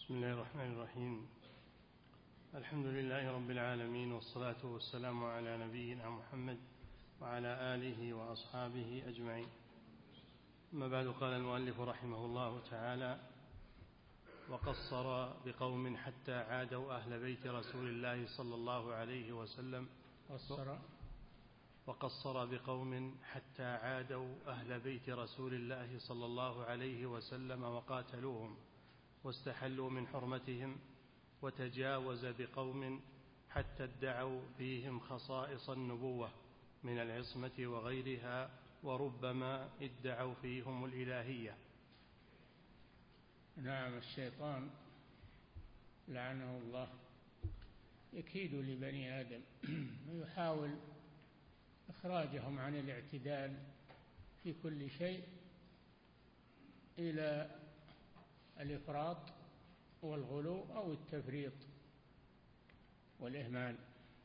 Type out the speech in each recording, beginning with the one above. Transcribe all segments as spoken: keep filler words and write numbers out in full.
بسم الله الرحمن الرحيم. الحمد لله رب العالمين، والصلاة والسلام على نبينا محمد وعلى آله وأصحابه أجمعين. أما بعد، قال المؤلف رحمه الله تعالى: وقصر بقوم حتى عادوا أهل بيت رسول الله صلى الله عليه وسلم قصر وقصر بقوم حتى عادوا أهل بيت رسول الله صلى الله عليه وسلم وقاتلوهم واستحلوا من حرمتهم، وتجاوز بقوم حتى ادعوا فيهم خصائص النبوة من العصمة وغيرها، وربما ادعوا فيهم الإلهية. نعم، الشيطان لعنه الله يكيد لبني آدم ويحاول إخراجهم عن الاعتدال في كل شيء إلى الإفراط والغلو أو التفريط والإهمال.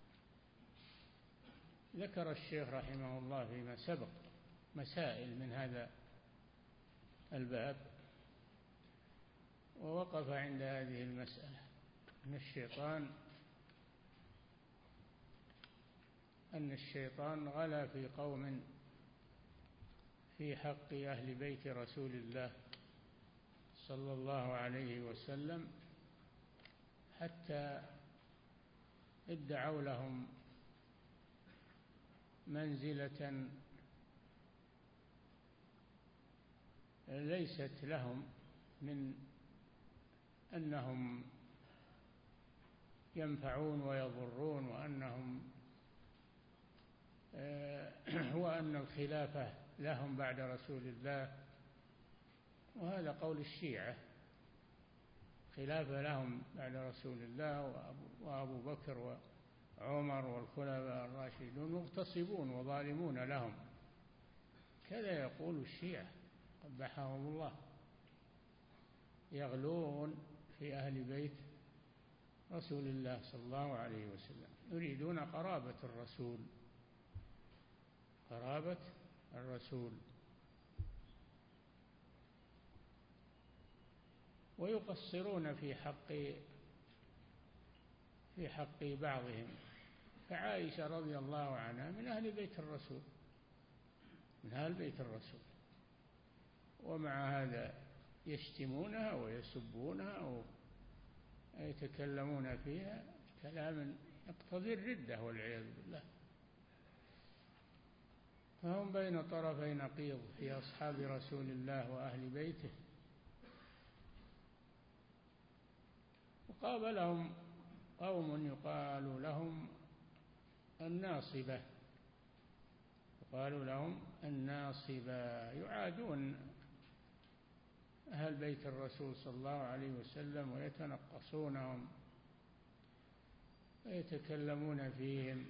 ذكر الشيخ رحمه الله فيما سبق مسائل من هذا الباب، ووقف عند هذه المسألة أن الشيطان أن الشيطان غلا في قوم في حق أهل بيت رسول الله صلى الله عليه وسلم حتى ادعوا لهم منزلة ليست لهم، من أنهم ينفعون ويضرون، وأنهم وأن الخلافة لهم بعد رسول الله. وهذا قول الشيعة، خلافة لهم بعد رسول الله، وأبو بكر وعمر والخلفاء الراشدون مغتصبون وظالمون لهم، كذا يقول الشيعة قبحهم الله، يغلون في أهل بيت رسول الله صلى الله عليه وسلم، يريدون قرابة الرسول قرابة الرسول ويقصرون في حق في حق بعضهم. فعائشة رضي الله عنها من أهل بيت الرسول من أهل بيت الرسول ومع هذا يشتمونها ويسبونها ويتكلمون فيها كلاما يقتضي الردة والعياذ بالله. فهم بين طرفي نقيض في أصحاب رسول الله وأهل بيته. وقابلهم قوم يقال لهم الناصبة يقال لهم الناصبة يعادون أهل بيت الرسول صلى الله عليه وسلم ويتنقصونهم ويتكلمون فيهم.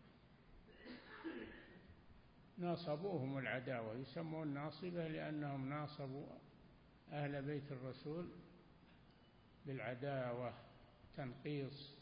ناصبوهم العداوة، يسمون ناصبة لأنهم ناصبوا أهل بيت الرسول بالعداوة تنقيص.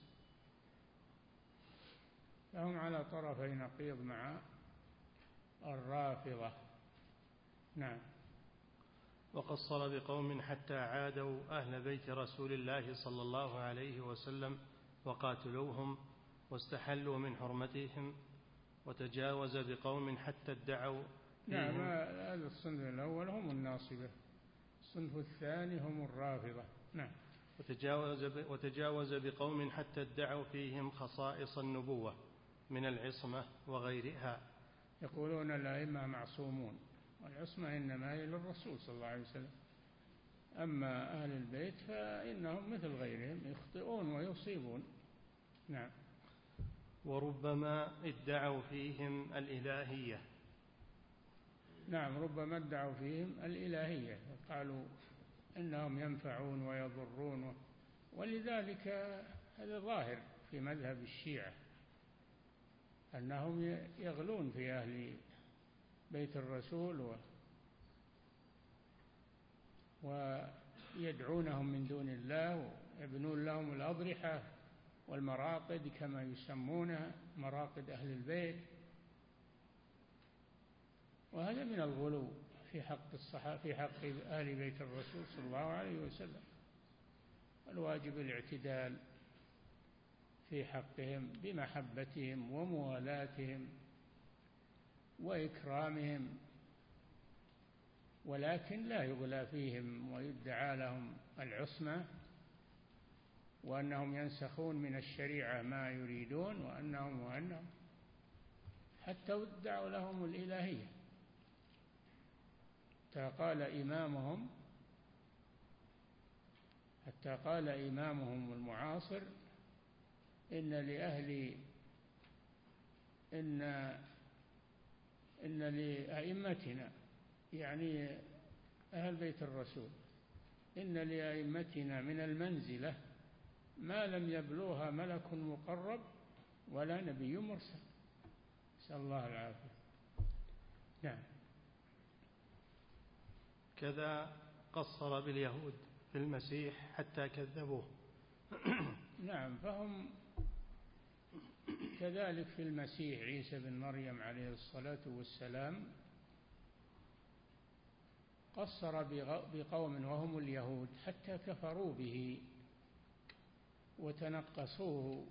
فهم على طرفي نقيض مع الرافضة. نعم. وقصر بقوم حتى عادوا أهل بيت رسول الله صلى الله عليه وسلم وقاتلوهم واستحلوا من حرمتهم، وتجاوز بقوم حتى ادعوا. نعم، هذا الصنف الأول هم الناصبة، الصنف الثاني هم الرافضة. نعم. وتجاوز, وتجاوز بقوم حتى ادعوا فيهم خصائص النبوة من العصمة وغيرها. يقولون الأئمة معصومون، والعصمة إنما هي للرسول صلى الله عليه وسلم، أما أهل البيت فإنهم مثل غيرهم يخطئون ويصيبون. نعم. وربما ادعوا فيهم الإلهية. نعم، ربما ادعوا فيهم الإلهية، قالوا إنهم ينفعون ويضرون، ولذلك هذا ظاهر في مذهب الشيعة أنهم يغلون في أهل بيت الرسول ويدعونهم من دون الله، ويبنون لهم الأضرحة والمراقد كما يسمونها، مراقد أهل البيت. وهذا من الغلو في حق الصحابة في حق أهل بيت الرسول صلى الله عليه وسلم. الواجب الاعتدال في حقهم بمحبتهم وموالاتهم وإكرامهم، ولكن لا يغلى فيهم ويدعى لهم العصمة وأنهم ينسخون من الشريعة ما يريدون وأنهم وأنهم حتى ادعوا لهم الإلهية. حتى قال إمامهم حتى قال إمامهم المعاصر إن لأهل إن إن لأئمتنا، يعني أهل بيت الرسول، إن لأئمتنا من المنزلة ما لم يبلغها ملك مقرب ولا نبي مرسل. نسأل الله العافية. نعم. كذا قصر باليهود في المسيح حتى كذبوه. نعم، فهم كذلك في المسيح عيسى بن مريم عليه الصلاة والسلام قصر بقوم وهم اليهود حتى كفروا به وتنقصوه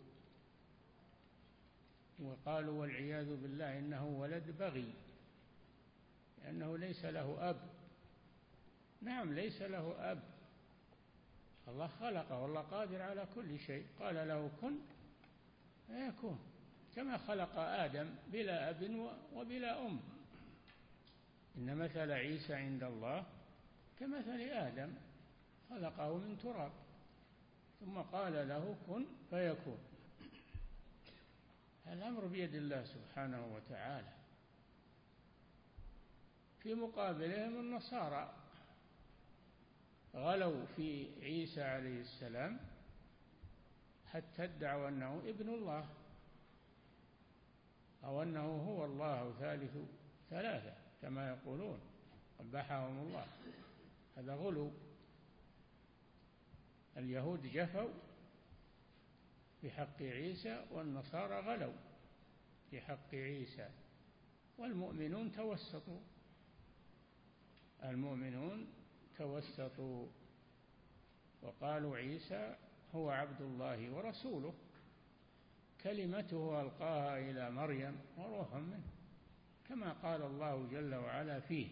وقالوا والعياذ بالله إنه ولد بغي لأنه ليس له أب. نعم ليس له أب، الله خلقه والله قادر على كل شيء، قال له كن فيكون، كما خلق آدم بلا أب وبلا أم. إن مثل عيسى عند الله كمثل آدم خلقه من تراب ثم قال له كن فيكون. الأمر بيد الله سبحانه وتعالى. في مقابلهم النصارى غلوا في عيسى عليه السلام حتى ادعوا أنه ابن الله أو أنه هو الله ثالث ثلاثة كما يقولون، قبحهم الله. هذا غلو. اليهود جفوا في حق عيسى والنصارى غلوا في حق عيسى، والمؤمنون توسطوا المؤمنون توسطوا وقالوا عيسى هو عبد الله ورسوله كلمته ألقاها إلى مريم وروح منه، كما قال الله جل وعلا فيه.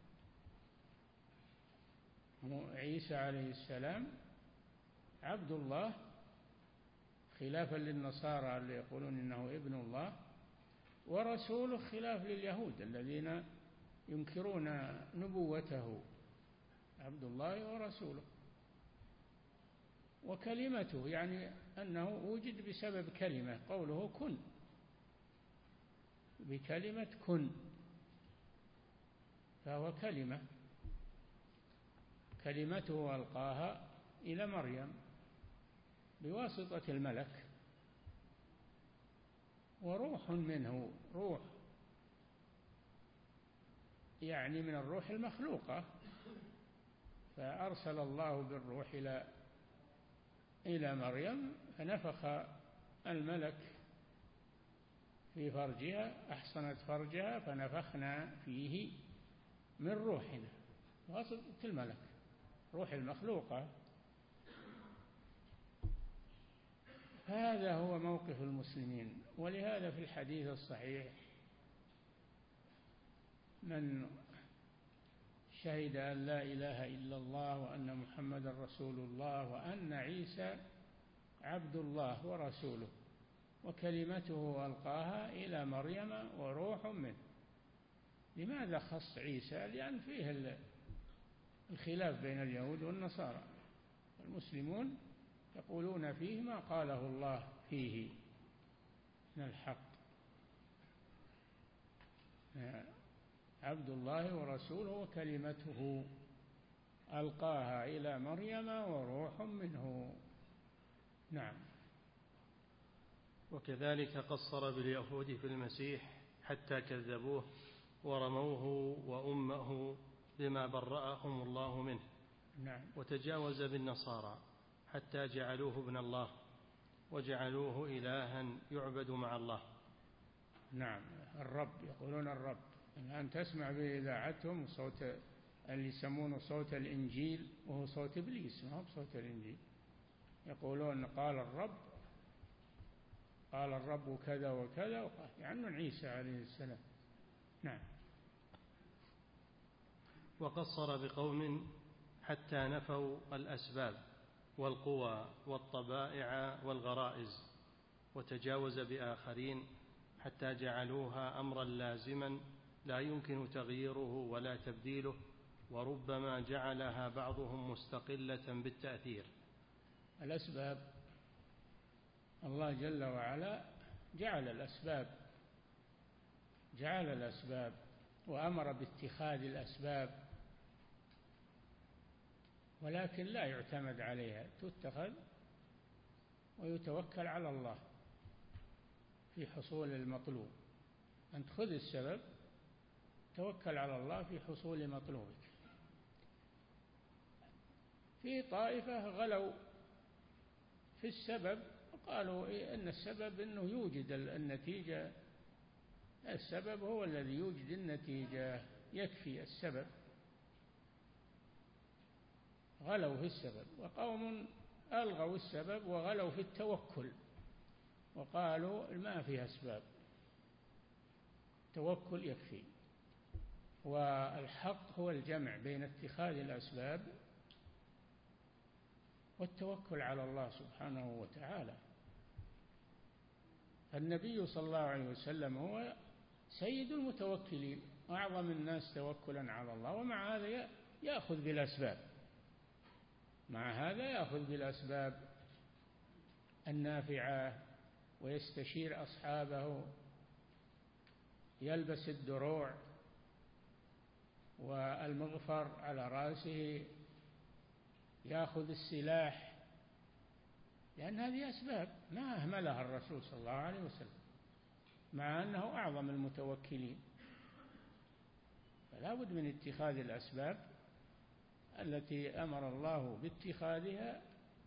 عيسى عليه السلام عبد الله خلافا للنصارى اللي يقولون إنه ابن الله، ورسوله خلاف لليهود الذين ينكرون نبوته، عبد الله ورسوله. وكلمته يعني أنه وجد بسبب كلمة، قوله كن، بكلمة كن، فهو كلمة كلمته ألقاها إلى مريم بواسطة الملك، وروح منه، روح يعني من الروح المخلوقة، فأرسل الله بالروح إلى إلى مريم فنفخ الملك في فرجها، أحصنت فرجها فنفخنا فيه من روحنا، واسطة الملك، روح المخلوقة. هذا هو موقف المسلمين. ولهذا في الحديث الصحيح من شهد أن لا إله إلا الله وأن محمد رسول الله وأن عيسى عبد الله ورسوله وكلمته ألقاها إلى مريم وروح منه. لماذا خص عيسى؟ لأن فيه الخلاف بين اليهود والنصارى، المسلمون يقولون فيه ما قاله الله فيه من الحق، عبد الله ورسوله وكلمته ألقاها إلى مريم وروح منه. نعم. وكذلك قصر باليهود في المسيح حتى كذبوه ورموه وأمه بما برأهم الله منه. نعم. وتجاوز بالنصارى حتى جعلوه ابن الله وجعلوه إلها يعبد مع الله. نعم، الرب، يقولون الرب. الآن تسمع بإذاعتهم صوت اللي يسمونه صوت الإنجيل، وهو صوت إبليس، ما هو بصوت الإنجيل. يقولون قال الرب قال الرب كذا وكذا، يعني عن عيسى عليه السلام. نعم. وقصر بقوم حتى نفوا الأسباب والقوى والطبائع والغرائز، وتجاوز بآخرين حتى جعلوها أمرا لازما لا يمكن تغييره ولا تبديله، وربما جعلها بعضهم مستقلة بالتأثير. الأسباب، الله جل وعلا جعل الأسباب جعل الأسباب وأمر باتخاذ الأسباب، ولكن لا يعتمد عليها، تتخذ ويتوكل على الله في حصول المطلوب. أنت خذ السبب، توكل على الله في حصول مطلوبك. في طائفة غلوا في السبب وقالوا إيه أن السبب أنه يوجد النتيجة، السبب هو الذي يوجد النتيجة، يكفي السبب. غلوا في السبب. وقوم ألغوا السبب وغلوا في التوكل وقالوا ما فيها أسباب، توكل يكفي. والحق هو الجمع بين اتخاذ الأسباب والتوكل على الله سبحانه وتعالى. النبي صلى الله عليه وسلم هو سيد المتوكلين، أعظم الناس توكلا على الله، ومع هذا يأخذ بالأسباب مع هذا يأخذ بالأسباب النافعة ويستشير أصحابه، يلبس الدروع والمغفر على رأسه، يأخذ السلاح، لأن هذه أسباب ما أهملها الرسول صلى الله عليه وسلم، مع أنه أعظم المتوكلين. فلا بد من اتخاذ الأسباب التي أمر الله باتخاذها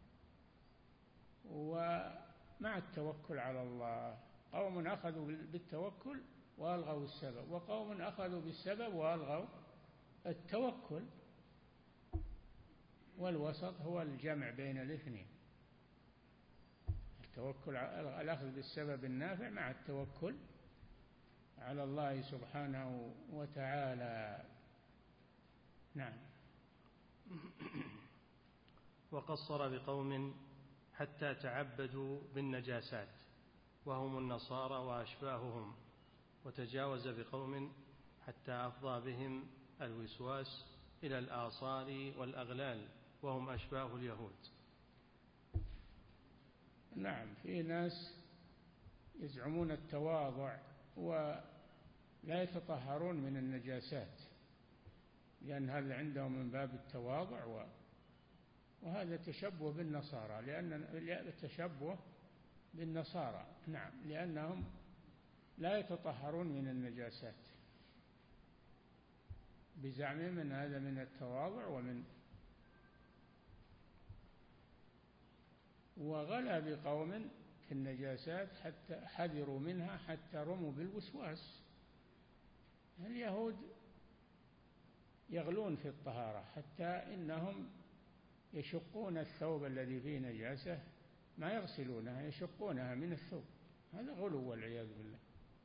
ومع التوكل على الله. قوم أخذوا بالتوكل وألغوا السبب، وقوم أخذوا بالسبب وألغوا التوكل، والوسط هو الجمع بين الاثنين، التوكل، الأخذ بالسبب النافع مع التوكل على الله سبحانه وتعالى. نعم. وقصر بقوم حتى تعبدوا بالنجاسات وهم النصارى وأشباههم، وتجاوز بقوم حتى أفضى بهم الوسواس إلى الآصال والأغلال وهم أشباه اليهود. نعم. في ناس يزعمون التواضع ولا يتطهرون من النجاسات، لأن هذا عندهم من باب التواضع، وهذا تشبه بالنصارى، لأن التشبه بالنصارى. نعم. لأنهم لا يتطهرون من النجاسات بزعمهم أن هذا من التواضع ومن وغلا بقوم في النجاسات حتى حذروا منها حتى رموا بالوسواس. اليهود يغلون في الطهارة حتى إنهم يشقون الثوب الذي فيه نجاسة، ما يغسلونها، يشقونها من الثوب. هذا غلو والعياذ بالله.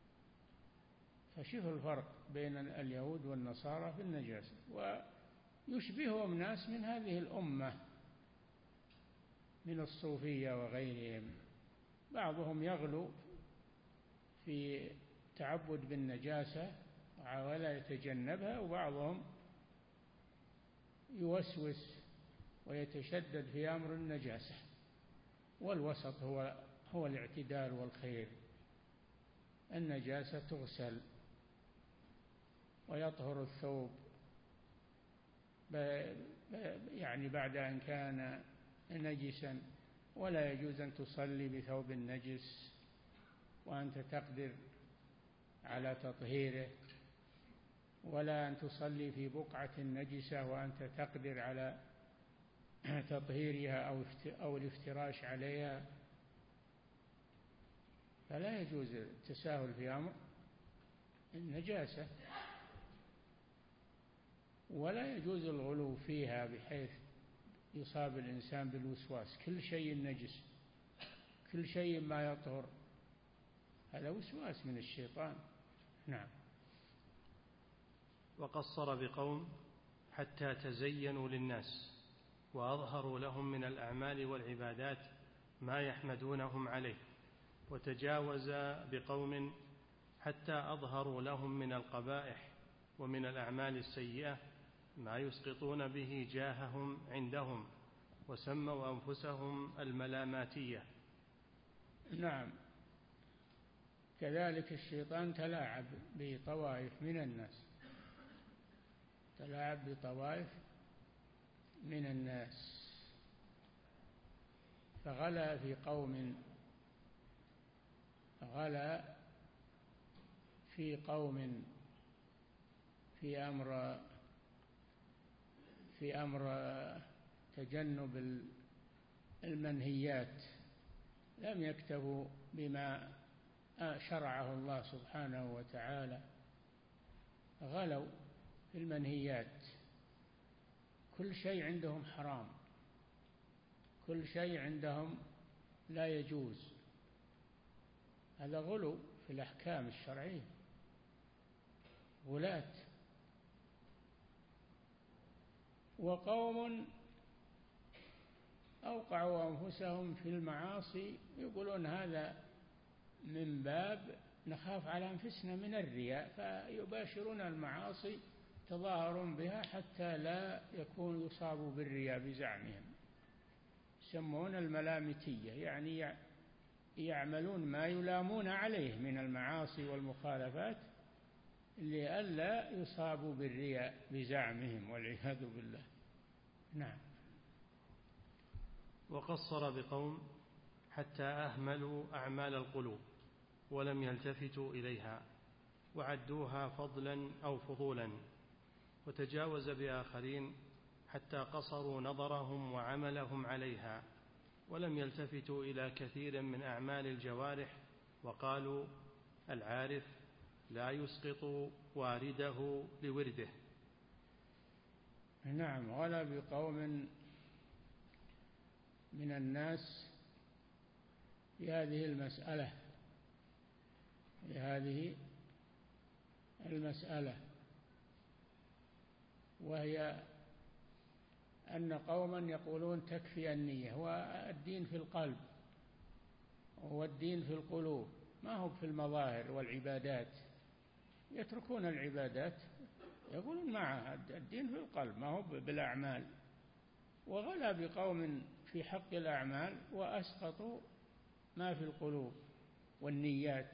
فشوف الفرق بين اليهود والنصارى في النجاسة. ويشبههم ناس من هذه الأمة من الصوفية وغيرهم، بعضهم يغلو في تعبد بالنجاسة ولا يتجنبها، وبعضهم يوسوس ويتشدد في أمر النجاسة، والوسط هو هو الاعتدال والخير. النجاسة تغسل ويطهر الثوب يعني بعد أن كان نجسا، ولا يجوز أن تصلي بثوب النجس وأنت تقدر على تطهيره، ولا أن تصلي في بقعة نجسة وأنت تقدر على تطهيرها أو الافتراش عليها. فلا يجوز التساهل في أمر النجاسة، ولا يجوز الغلو فيها بحيث يصاب الإنسان بالوسواس، كل شيء نجس، كل شيء ما يطهر، هذا وسواس من الشيطان. نعم. وقصر بقوم حتى تزينوا للناس وأظهروا لهم من الأعمال والعبادات ما يحمدونهم عليه، وتجاوز بقوم حتى أظهروا لهم من القبائح ومن الأعمال السيئة ما يسقطون به جاههم عندهم، وسموا أنفسهم الملاماتية. نعم، كذلك الشيطان تلاعب بطوائف من الناس، تلاعب بطوائف من الناس، فغلا في قوم غلا في قوم في أمر في أمر تجنب المنهيات، لم يكتفوا بما شرعه الله سبحانه وتعالى، غلوا في المنهيات، كل شيء عندهم حرام، كل شيء عندهم لا يجوز، هذا غلو في الأحكام الشرعية، غلاة. وقوم أوقعوا أنفسهم في المعاصي، يقولون هذا من باب نخاف على أنفسنا من الرياء، فيباشرون المعاصي تظاهرون بها حتى لا يكون يصابوا بالرياء بزعمهم، يسمون الملامتية، يعني يعملون ما يلامون عليه من المعاصي والمخالفات لئلا يصابوا بالرياء بزعمهم والعياذ بالله. نعم. وقصر بقوم حتى أهملوا أعمال القلوب ولم يلتفتوا إليها وعدوها فضلا أو فضولا، وتجاوز بآخرين حتى قصروا نظرهم وعملهم عليها ولم يلتفتوا إلى كثير من أعمال الجوارح، وقالوا العارف لا يسقط وارده لورده. نعم، غلا بقوم من الناس في هذه المسألة في هذه المسألة وهي أن قوما يقولون تكفي النية، والدين في القلب، والدين في القلوب، ما هو في المظاهر والعبادات، يتركون العبادات يقولون معها الدين في القلب ما هو بالأعمال. وغلا بقوم في حق الأعمال وأسقطوا ما في القلوب والنيات.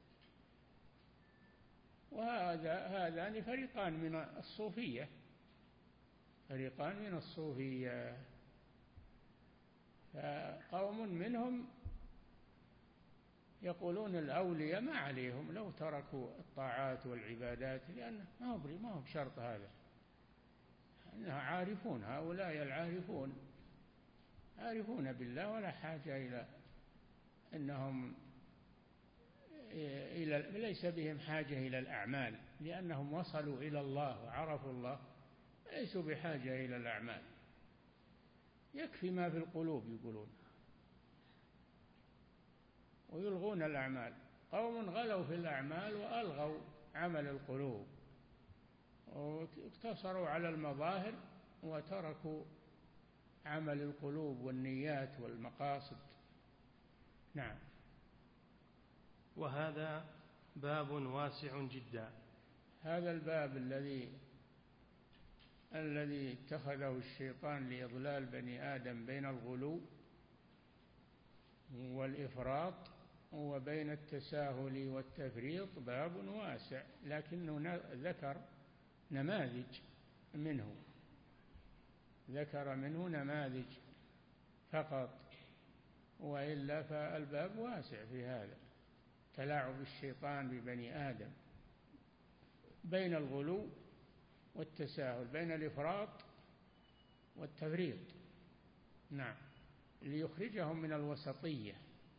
وهذا هذان فريقان من الصوفية، فريقان من الصوفية، فقوم منهم يقولون الأولياء ما عليهم لو تركوا الطاعات والعبادات، لأنه ما هو ما هو بشرط هذا، أنها عارفون، هؤلاء العارفون عارفون بالله ولا حاجة إلى أنهم إلى ليس بهم حاجة إلى الأعمال، لأنهم وصلوا إلى الله وعرفوا الله، ليسوا بحاجة إلى الأعمال، يكفي ما في القلوب يقولون، ويلغون الأعمال. قوم غلوا في الأعمال وألغوا عمل القلوب، واقتصروا على المظاهر وتركوا عمل القلوب والنيات والمقاصد. نعم. وهذا باب واسع جدا. هذا الباب الذي الذي اتخذه الشيطان لإضلال بني آدم بين الغلو والإفراط وبين التساهل والتفريط باب واسع، لكنه ذكر نماذج منه، ذكر منه نماذج فقط، وإلا فالباب واسع في هذا، تلاعب الشيطان ببني آدم بين الغلو والتساهل، بين الإفراط والتفريط. نعم، ليخرجهم من الوسطية،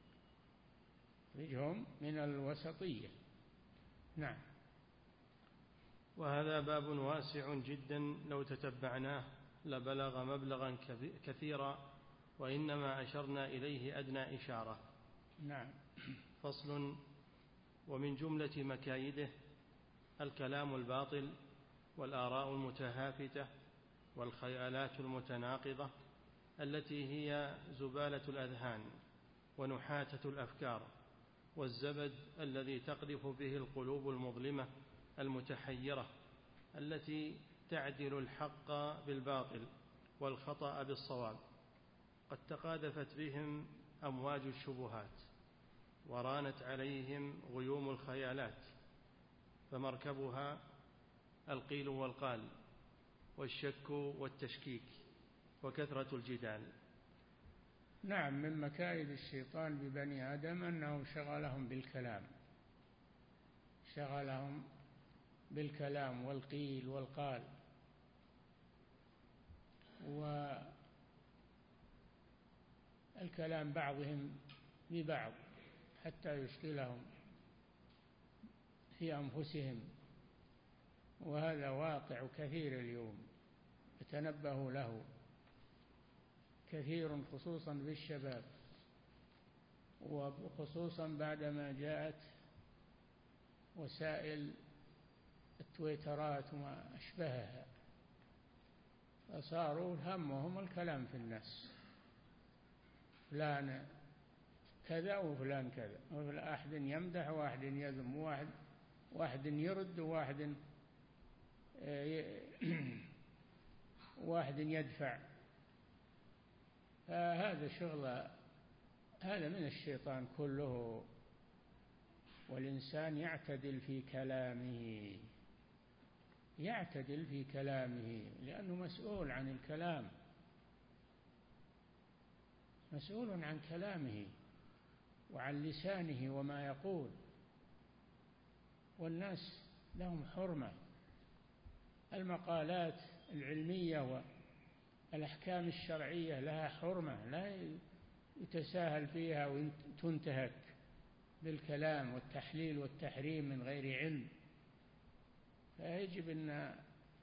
يخرجهم من الوسطية. نعم. وهذا باب واسع جدا لو تتبعناه لبلغ مبلغا كثيرا، وإنما أشرنا إليه أدنى إشارة. نعم. فصل. ومن جملة مكايده الكلام الباطل والآراء المتهافتة والخيالات المتناقضة التي هي زبالة الأذهان ونحاتة الأفكار والزبد الذي تقذف به القلوب المظلمة المتحيرة التي تعدل الحق بالباطل والخطأ بالصواب. قد تقاذفت بهم أمواج الشبهات ورانت عليهم غيوم الخيالات، فمركبها القيل والقال والشك والتشكيك وكثرة الجدال. نعم، من مكائد الشيطان ببني آدم أنه شغلهم بالكلام شغلهم بالكلام والقيل والقال، والكلام بعضهم ببعض حتى يشغلهم في أنفسهم، وهذا واقع كثير اليوم يتنبه له كثير، خصوصا بالشباب، وخصوصا بعدما جاءت وسائل التويترات وما أشبهها، فصاروا همهم الكلام في الناس، فلان كذا وفلان كذا، واحد يمدح وواحد يذم، وواحد واحد يرد وواحد واحد يدفع. فهذا شغل، هذا من الشيطان كله. والإنسان يعتدل في كلامه يعتدل في كلامه لأنه مسؤول عن الكلام، مسؤول عن كلامه وعن لسانه وما يقول، والناس لهم حرمة. المقالات العلمية والأحكام الشرعية لها حرمة، لا يتساهل فيها وتنتهك بالكلام والتحليل والتحريم من غير علم. فيجب أن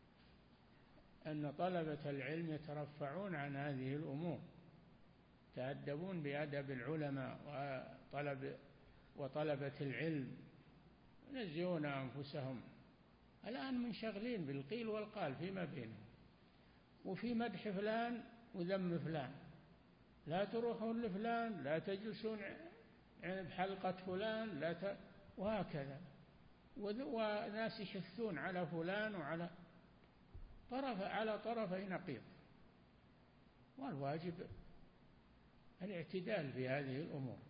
أن طلبة العلم يترفعون عن هذه الأمور، يتأدبون بأدب العلماء وطلب وطلبة العلم، ينزهون أنفسهم. الآن منشغلين بالقيل والقال فيما بينهم، وفي مدح فلان وذم فلان، لا تروحون لفلان، لا تجلسون بحلقة فلان، لا ت... وهكذا. وناس يحثون على فلان وعلى طرف على طرفي نقيض، والواجب الاعتدال في هذه الأمور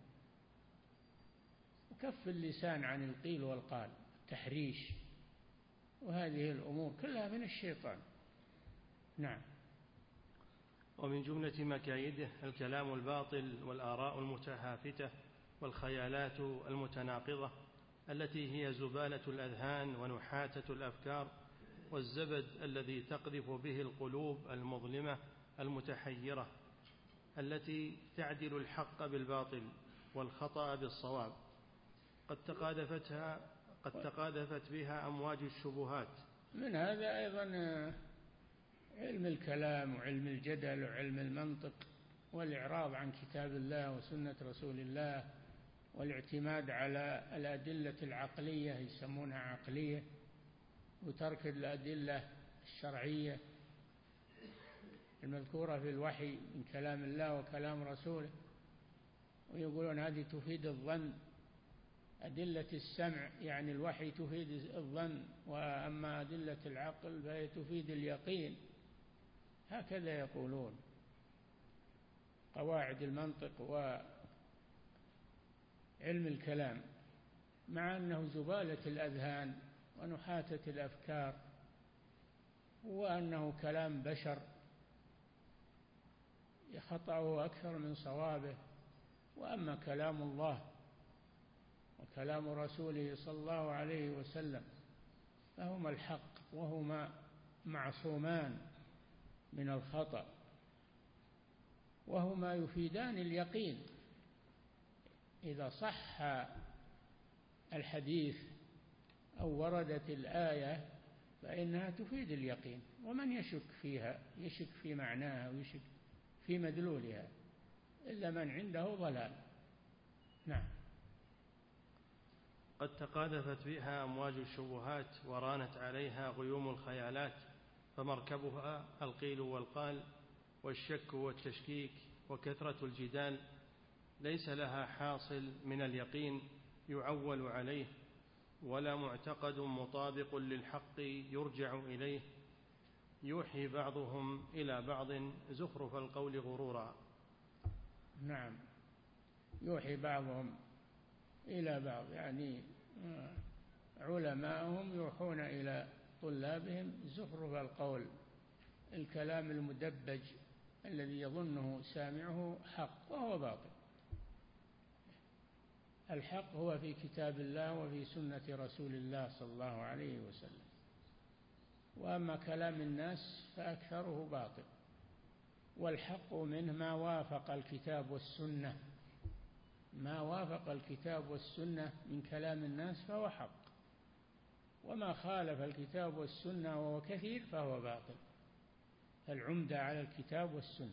وكف اللسان عن القيل والقال، التحريش، وهذه الأمور كلها من الشيطان. نعم. ومن جملة مكايده الكلام الباطل والآراء المتهافتة والخيالات المتناقضة التي هي زبالة الأذهان ونحاتة الأفكار والزبد الذي تقذف به القلوب المظلمة المتحيرة التي تعدل الحق بالباطل والخطأ بالصواب. قد تقاذفتها قد تقاذفت بها أمواج الشبهات. من هذا أيضا علم الكلام وعلم الجدل وعلم المنطق والإعراض عن كتاب الله وسنة رسول الله، والاعتماد على الأدلة العقلية يسمونها عقلية، وترك الأدلة الشرعية المذكورة في الوحي من كلام الله وكلام رسوله، ويقولون هذه تفيد الظن. أدلة السمع يعني الوحي تفيد الظن، وأما أدلة العقل فهي تفيد اليقين، هكذا يقولون قواعد المنطق وعلم الكلام، مع أنه زبالة الأذهان ونحاتة الأفكار، وأنه كلام بشر خطأه أكثر من صوابه. وأما كلام الله وكلام رسوله صلى الله عليه وسلم فهما الحق، وهما معصومان من الخطأ، وهما يفيدان اليقين. إذا صح الحديث أو وردت الآية فإنها تفيد اليقين، ومن يشك فيها يشك في معناها ويشك في مدلولها إلا من عنده ضلال. نعم. قد تقاذفت بها أمواج الشبهات ورانت عليها غيوم الخيالات، فمركبها القيل والقال والشك والتشكيك وكثرة الجدال، ليس لها حاصل من اليقين يعول عليه، ولا معتقد مطابق للحق يرجع إليه، يوحي بعضهم إلى بعض زخرف القول غرورا. نعم، يوحي بعضهم إلى بعض، يعني علماءهم يوحون إلى طلابهم زخرف القول، الكلام المدبج الذي يظنه سامعه حق وهو باطل. الحق هو في كتاب الله وفي سنة رسول الله صلى الله عليه وسلم، وأما كلام الناس فأكثره باطل، والحق منه ما وافق الكتاب والسنة، ما وافق الكتاب والسنة من كلام الناس فهو حق، وما خالف الكتاب والسنة وهو كثير فهو باطل. العمدة على الكتاب والسنة،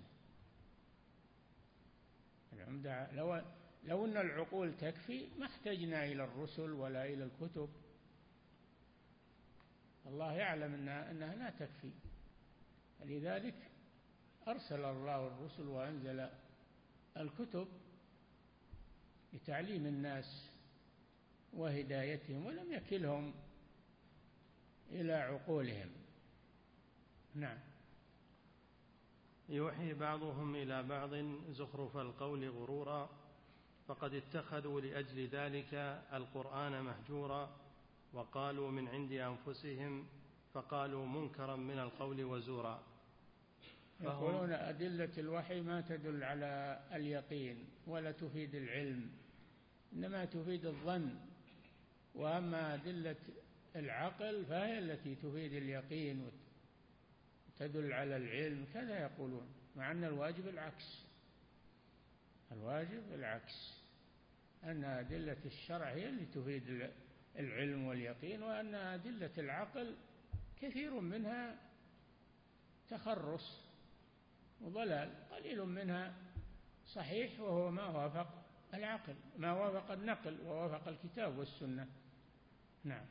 العمدة لو لو أن العقول تكفي ما احتجنا إلى الرسل ولا إلى الكتب. الله يعلم أنها, أنها لا تكفي، لذلك أرسل الله الرسل وأنزل الكتب لتعليم الناس وهدايتهم، ولم يكلهم إلى عقولهم. نعم. يوحي بعضهم إلى بعض زخرف القول غرورا، فقد اتخذوا لأجل ذلك القرآن مهجورا، وقالوا من عند أنفسهم، فقالوا منكرا من القول وزورا. يقولون أدلة الوحي ما تدل على اليقين ولا تفيد العلم، إنما تفيد الظن، وأما أدلة العقل فهي التي تفيد اليقين وتدل على العلم، كذا يقولون، مع أن الواجب العكس. الواجب العكس، أن أدلة الشرع هي اللي تفيد العلم واليقين، وأن أدلة العقل كثير منها تخرص وضلال، قليل منها صحيح وهو ما وافق العقل، ما وافق النقل ووافق الكتاب والسنة. نعم.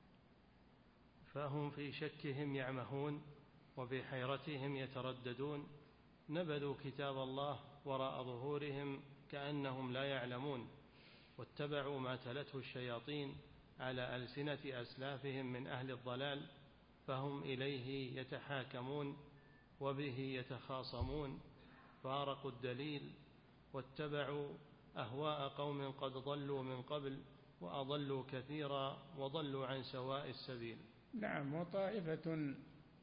فهم في شكهم يعمهون وفي حيرتهم يترددون، نبذوا كتاب الله وراء ظهورهم كأنهم لا يعلمون، واتبعوا ما تلته الشياطين على ألسنة أسلافهم من أهل الضلال، فهم إليه يتحاكمون وبه يتخاصمون، فارقوا الدليل واتبعوا أهواء قوم قد ضلوا من قبل وأضلوا كثيرا وضلوا عن سواء السبيل. نعم. وطائفة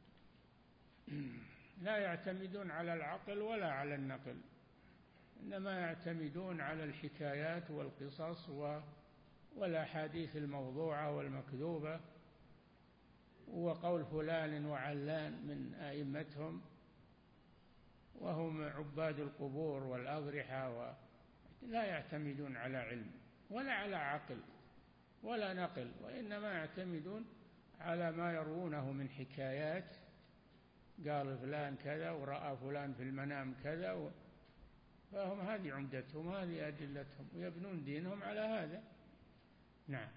لا يعتمدون على العقل ولا على النقل، إنما يعتمدون على الحكايات والقصص والأحاديث الموضوعة والمكذوبة، وقول فلان وعلان من أئمتهم، وهم عباد القبور والأضرحة، ولا يعتمدون على علم ولا على عقل ولا نقل، وإنما يعتمدون على ما يروونه من حكايات، قال فلان كذا ورأى فلان في المنام كذا و... فهم هذه عمدتهم، هذه أدلتهم، ويبنون دينهم على هذا. نعم.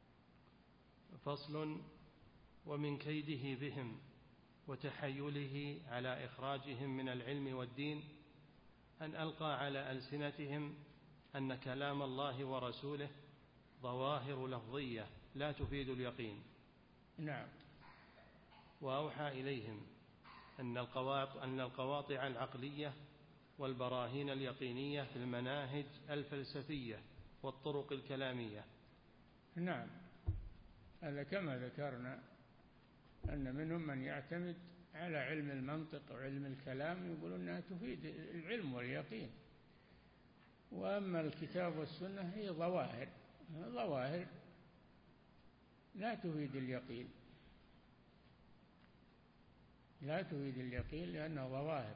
فصل. ومن كيده بهم وتحيله على إخراجهم من العلم والدين أن ألقى على ألسنتهم أن كلام الله ورسوله ظواهر لفظية لا تفيد اليقين. نعم. وأوحى إليهم أن القواطع, أن القواطع العقلية والبراهين اليقينية في المناهج الفلسفية والطرق الكلامية. نعم. هذا كما ذكرنا أن منهم من يعتمد على علم المنطق وعلم الكلام، يقولون أنها تفيد العلم واليقين، وأما الكتاب والسنة هي ظواهر، ظواهر لا تفيد اليقين، لا تفيد اليقين لأنها ظواهر.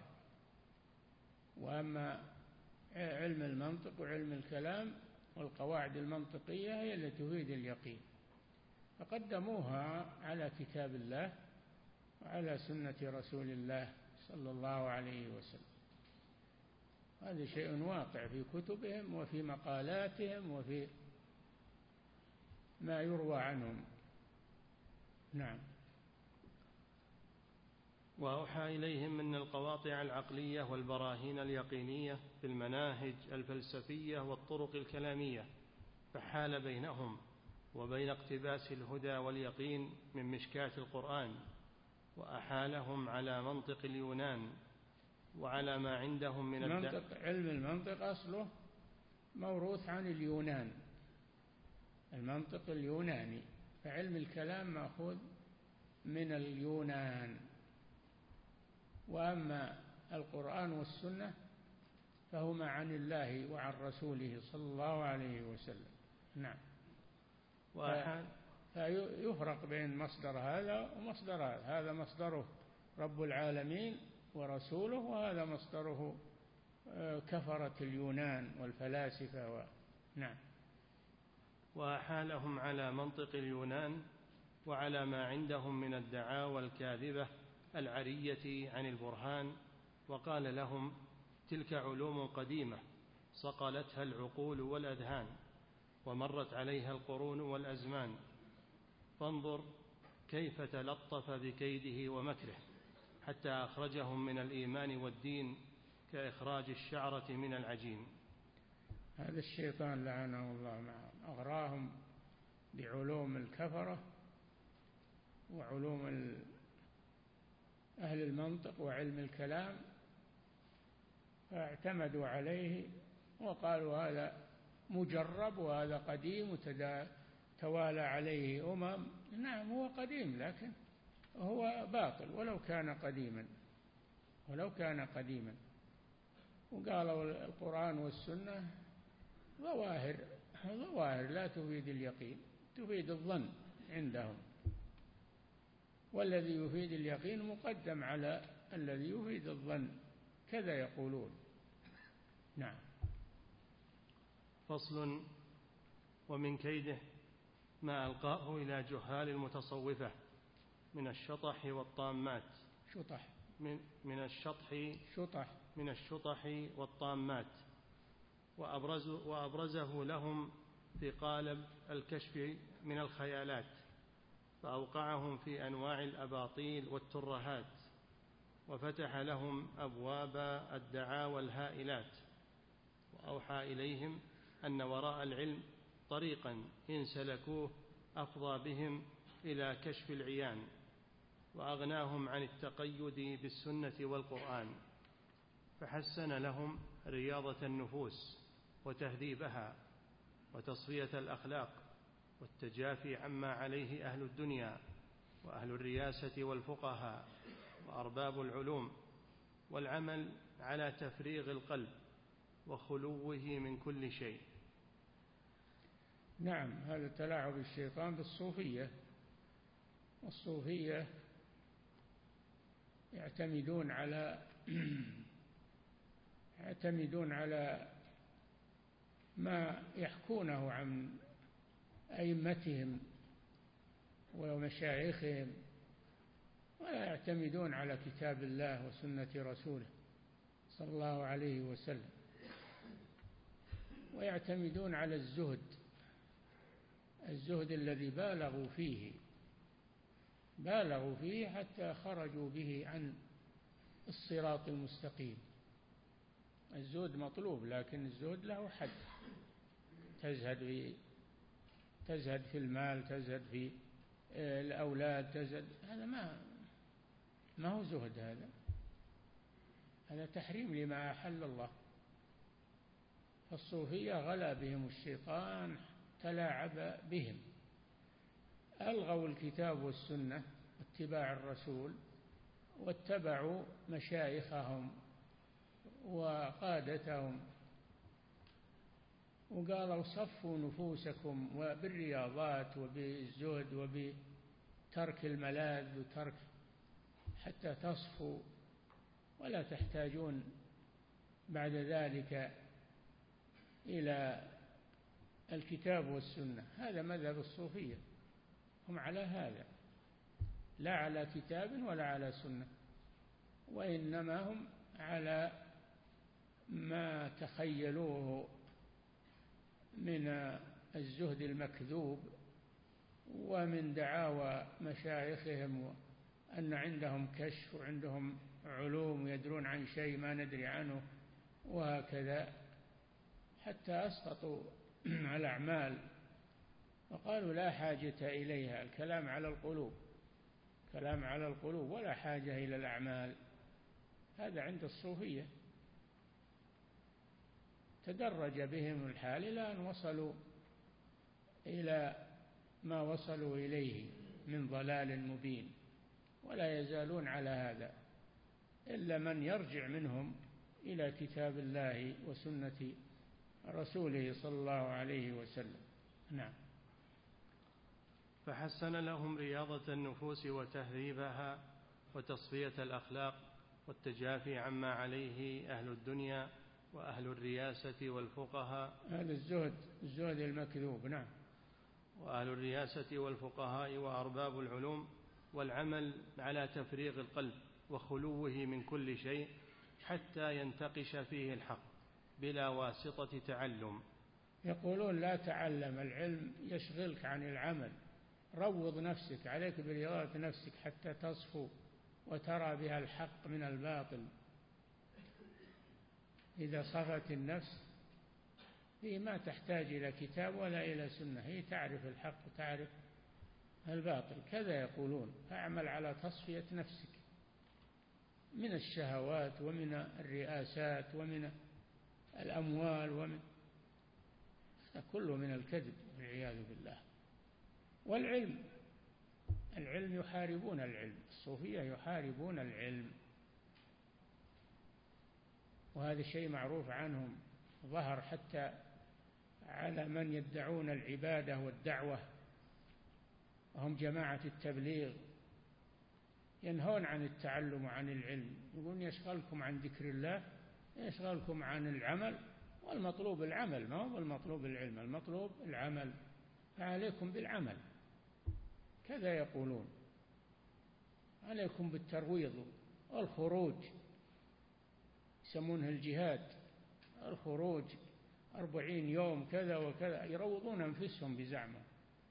وأما علم المنطق وعلم الكلام والقواعد المنطقية هي التي تفيد اليقين. فقدموها على كتاب الله وعلى سنة رسول الله صلى الله عليه وسلم. هذا شيء واقع في كتبهم وفي مقالاتهم وفي ما يروى عنهم. نعم. وأوحى إليهم من القواطع العقلية والبراهين اليقينية في المناهج الفلسفية والطرق الكلامية، فحال بينهم وبين اقتباس الهدى واليقين من مشكاة القرآن، وأحالهم على منطق اليونان وعلى ما عندهم من المنطق. علم المنطق أصله موروث عن اليونان، المنطق اليوناني، فعلم الكلام مأخوذ من اليونان. وأما القرآن والسنة فهما عن الله وعن رسوله صلى الله عليه وسلم. نعم. فيفرق بين مصدر هذا ومصدر هذا، هذا مصدره رب العالمين ورسوله، وهذا مصدره كفرة اليونان والفلاسفة و... نعم. وأحالهم على منطق اليونان وعلى ما عندهم من الدعاوى الكاذبة العرية عن البرهان، وقال لهم: تلك علوم قديمة صقلتها العقول والأذهان، ومرت عليها القرون والأزمان، فانظر كيف تلطف بكيده ومكره حتى أخرجهم من الإيمان والدين كإخراج الشعرة من العجين. هذا الشيطان لعنه الله معهم أغراهم بعلوم الكفرة وعلوم أهل المنطق وعلم الكلام، فاعتمدوا عليه وقالوا هذا مجرب وهذا قديم وتوالى عليه أمم. نعم هو قديم، لكن هو باطل ولو كان قديما، ولو كان قديما. وقالوا القرآن والسنة ظواهر، ظواهر لا تفيد اليقين، تفيد الظن عندهم، والذي يفيد اليقين مقدم على الذي يفيد الظن، كذا يقولون. نعم. فصل. ومن كيده ما ألقاه إلى جهال المتصوفة من الشطح والطامات. شطح من, من الشطح شطح من الشطح والطامات، وأبرز وأبرزه لهم في قالب الكشف من الخيالات، فأوقعهم في أنواع الأباطيل والترهات، وفتح لهم أبواب الدعاوى الهائلات، وأوحى إليهم أن وراء العلم طريقا إن سلكوه أفضى بهم إلى كشف العيان، وأغناهم عن التقيد بالسنة والقرآن، فحسن لهم رياضة النفوس وتهذيبها وتصفية الأخلاق والتجافي عما عليه أهل الدنيا وأهل الرياسة والفقهاء وأرباب العلوم، والعمل على تفريغ القلب وخلوه من كل شيء. نعم. هذا تلاعب الشيطان بالصوفية، والصوفية يعتمدون على يعتمدون على ما يحكونه عن أئمتهم ومشايخهم، ولا يعتمدون على كتاب الله وسنة رسوله صلى الله عليه وسلم، ويعتمدون على الزهد، الزهد الذي بالغوا فيه بالغوا فيه حتى خرجوا به عن الصراط المستقيم. الزهد مطلوب، لكن الزهد له حد. تزهد في تزهد في المال، تزهد في الأولاد، تزهد، هذا ما ما هو زهد، هذا هذا تحريم لما أحل الله. فالصوفية غلا بهم الشيطان، تلاعب بهم، ألغوا الكتاب والسنة واتباع الرسول، واتبعوا مشايخهم وقادتهم، وقالوا صفوا نفوسكم بالرياضات وبالزهد وبترك الملاذ وترك حتى تصفوا، ولا تحتاجون بعد ذلك إلى الكتاب والسنة. هذا مذهب الصوفية، هم على هذا، لا على كتاب ولا على سنة، وإنما هم على ما تخيلوه من الزهد المكذوب ومن دعاوى مشايخهم أن عندهم كشف وعندهم علوم ويدرون عن شيء ما ندري عنه وهكذا، حتى أسقطوا الأعمال وقالوا لا حاجة إليها، الكلام على القلوب، كلام على القلوب ولا حاجة إلى الأعمال. هذا عند الصوفية. تدرج بهم الحال إلى أن وصلوا إلى ما وصلوا إليه من ضلال مبين، ولا يزالون على هذا إلا من يرجع منهم إلى كتاب الله وسنة رسوله صلى الله عليه وسلم. نعم. فحسن لهم رياضة النفوس وتهذيبها وتصفية الأخلاق والتجافي عما عليه أهل الدنيا وأهل الرياسة والفقهاء. هذا الزهد، الزهد المكذوب. نعم. وأهل الرياسة والفقهاء وأرباب العلوم، والعمل على تفريغ القلب وخلوه من كل شيء حتى ينتقش فيه الحق بلا واسطة تعلم. يقولون لا تعلم، العلم يشغلك عن العمل، روض نفسك، عليك برياضة نفسك حتى تصفو وترى بها الحق من الباطل. إذا صفت النفس هي ما تحتاج إلى كتاب ولا إلى سنة، هي تعرف الحق وتعرف الباطل. كذا يقولون. فاعمل على تصفية نفسك من الشهوات ومن الرئاسات ومن الأموال ومن كله من الكذب والعياذ بالله. والعلم، العلم يحاربون العلم، الصوفية يحاربون العلم، وهذا شيء معروف عنهم، ظهر حتى على من يدعون العبادة والدعوة وهم جماعة التبليغ، ينهون عن التعلم وعن العلم، يقولون يشغلكم عن ذكر الله، يشغلكم عن العمل، والمطلوب العمل، ما هو المطلوب العلم، المطلوب العمل، فعليكم بالعمل. كذا يقولون، عليكم بالترويض والخروج، يسمونه الجهاد، الخروج أربعين يوم كذا وكذا، يروضون أنفسهم بزعمه،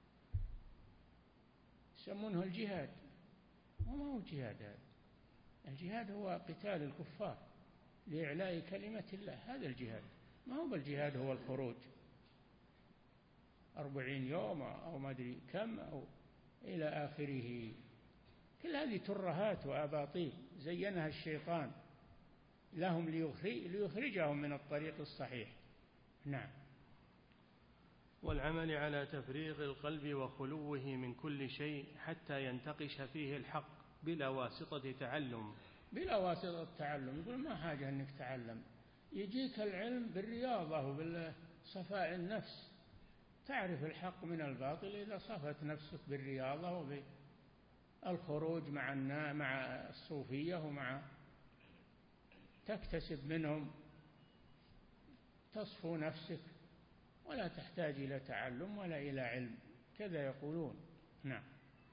يسمونه الجهاد، وما هو الجهاد هذا. الجهاد هو قتال الكفار لإعلاء كلمة الله، هذا الجهاد، ما هو بالجهاد هو الخروج أربعين يوم أو ما أدري كم أو إلى آخره. كل هذه ترهات وأباطيل زينها الشيطان لهم ليخرجهم من الطريق الصحيح. نعم. والعمل على تفريغ القلب وخلوه من كل شيء حتى ينتقش فيه الحق بلا واسطة تعلم. بلا واسطة تعلم، يقول ما حاجة أنك تعلم، يجيك العلم بالرياضة وبالصفاء النفس، تعرف الحق من الباطل إذا صفت نفسك بالرياضة وبالخروج مع مع الصوفية ومع تكتسب منهم، تصفو نفسك ولا تحتاج إلى تعلم ولا إلى علم. كذا يقولون. نعم.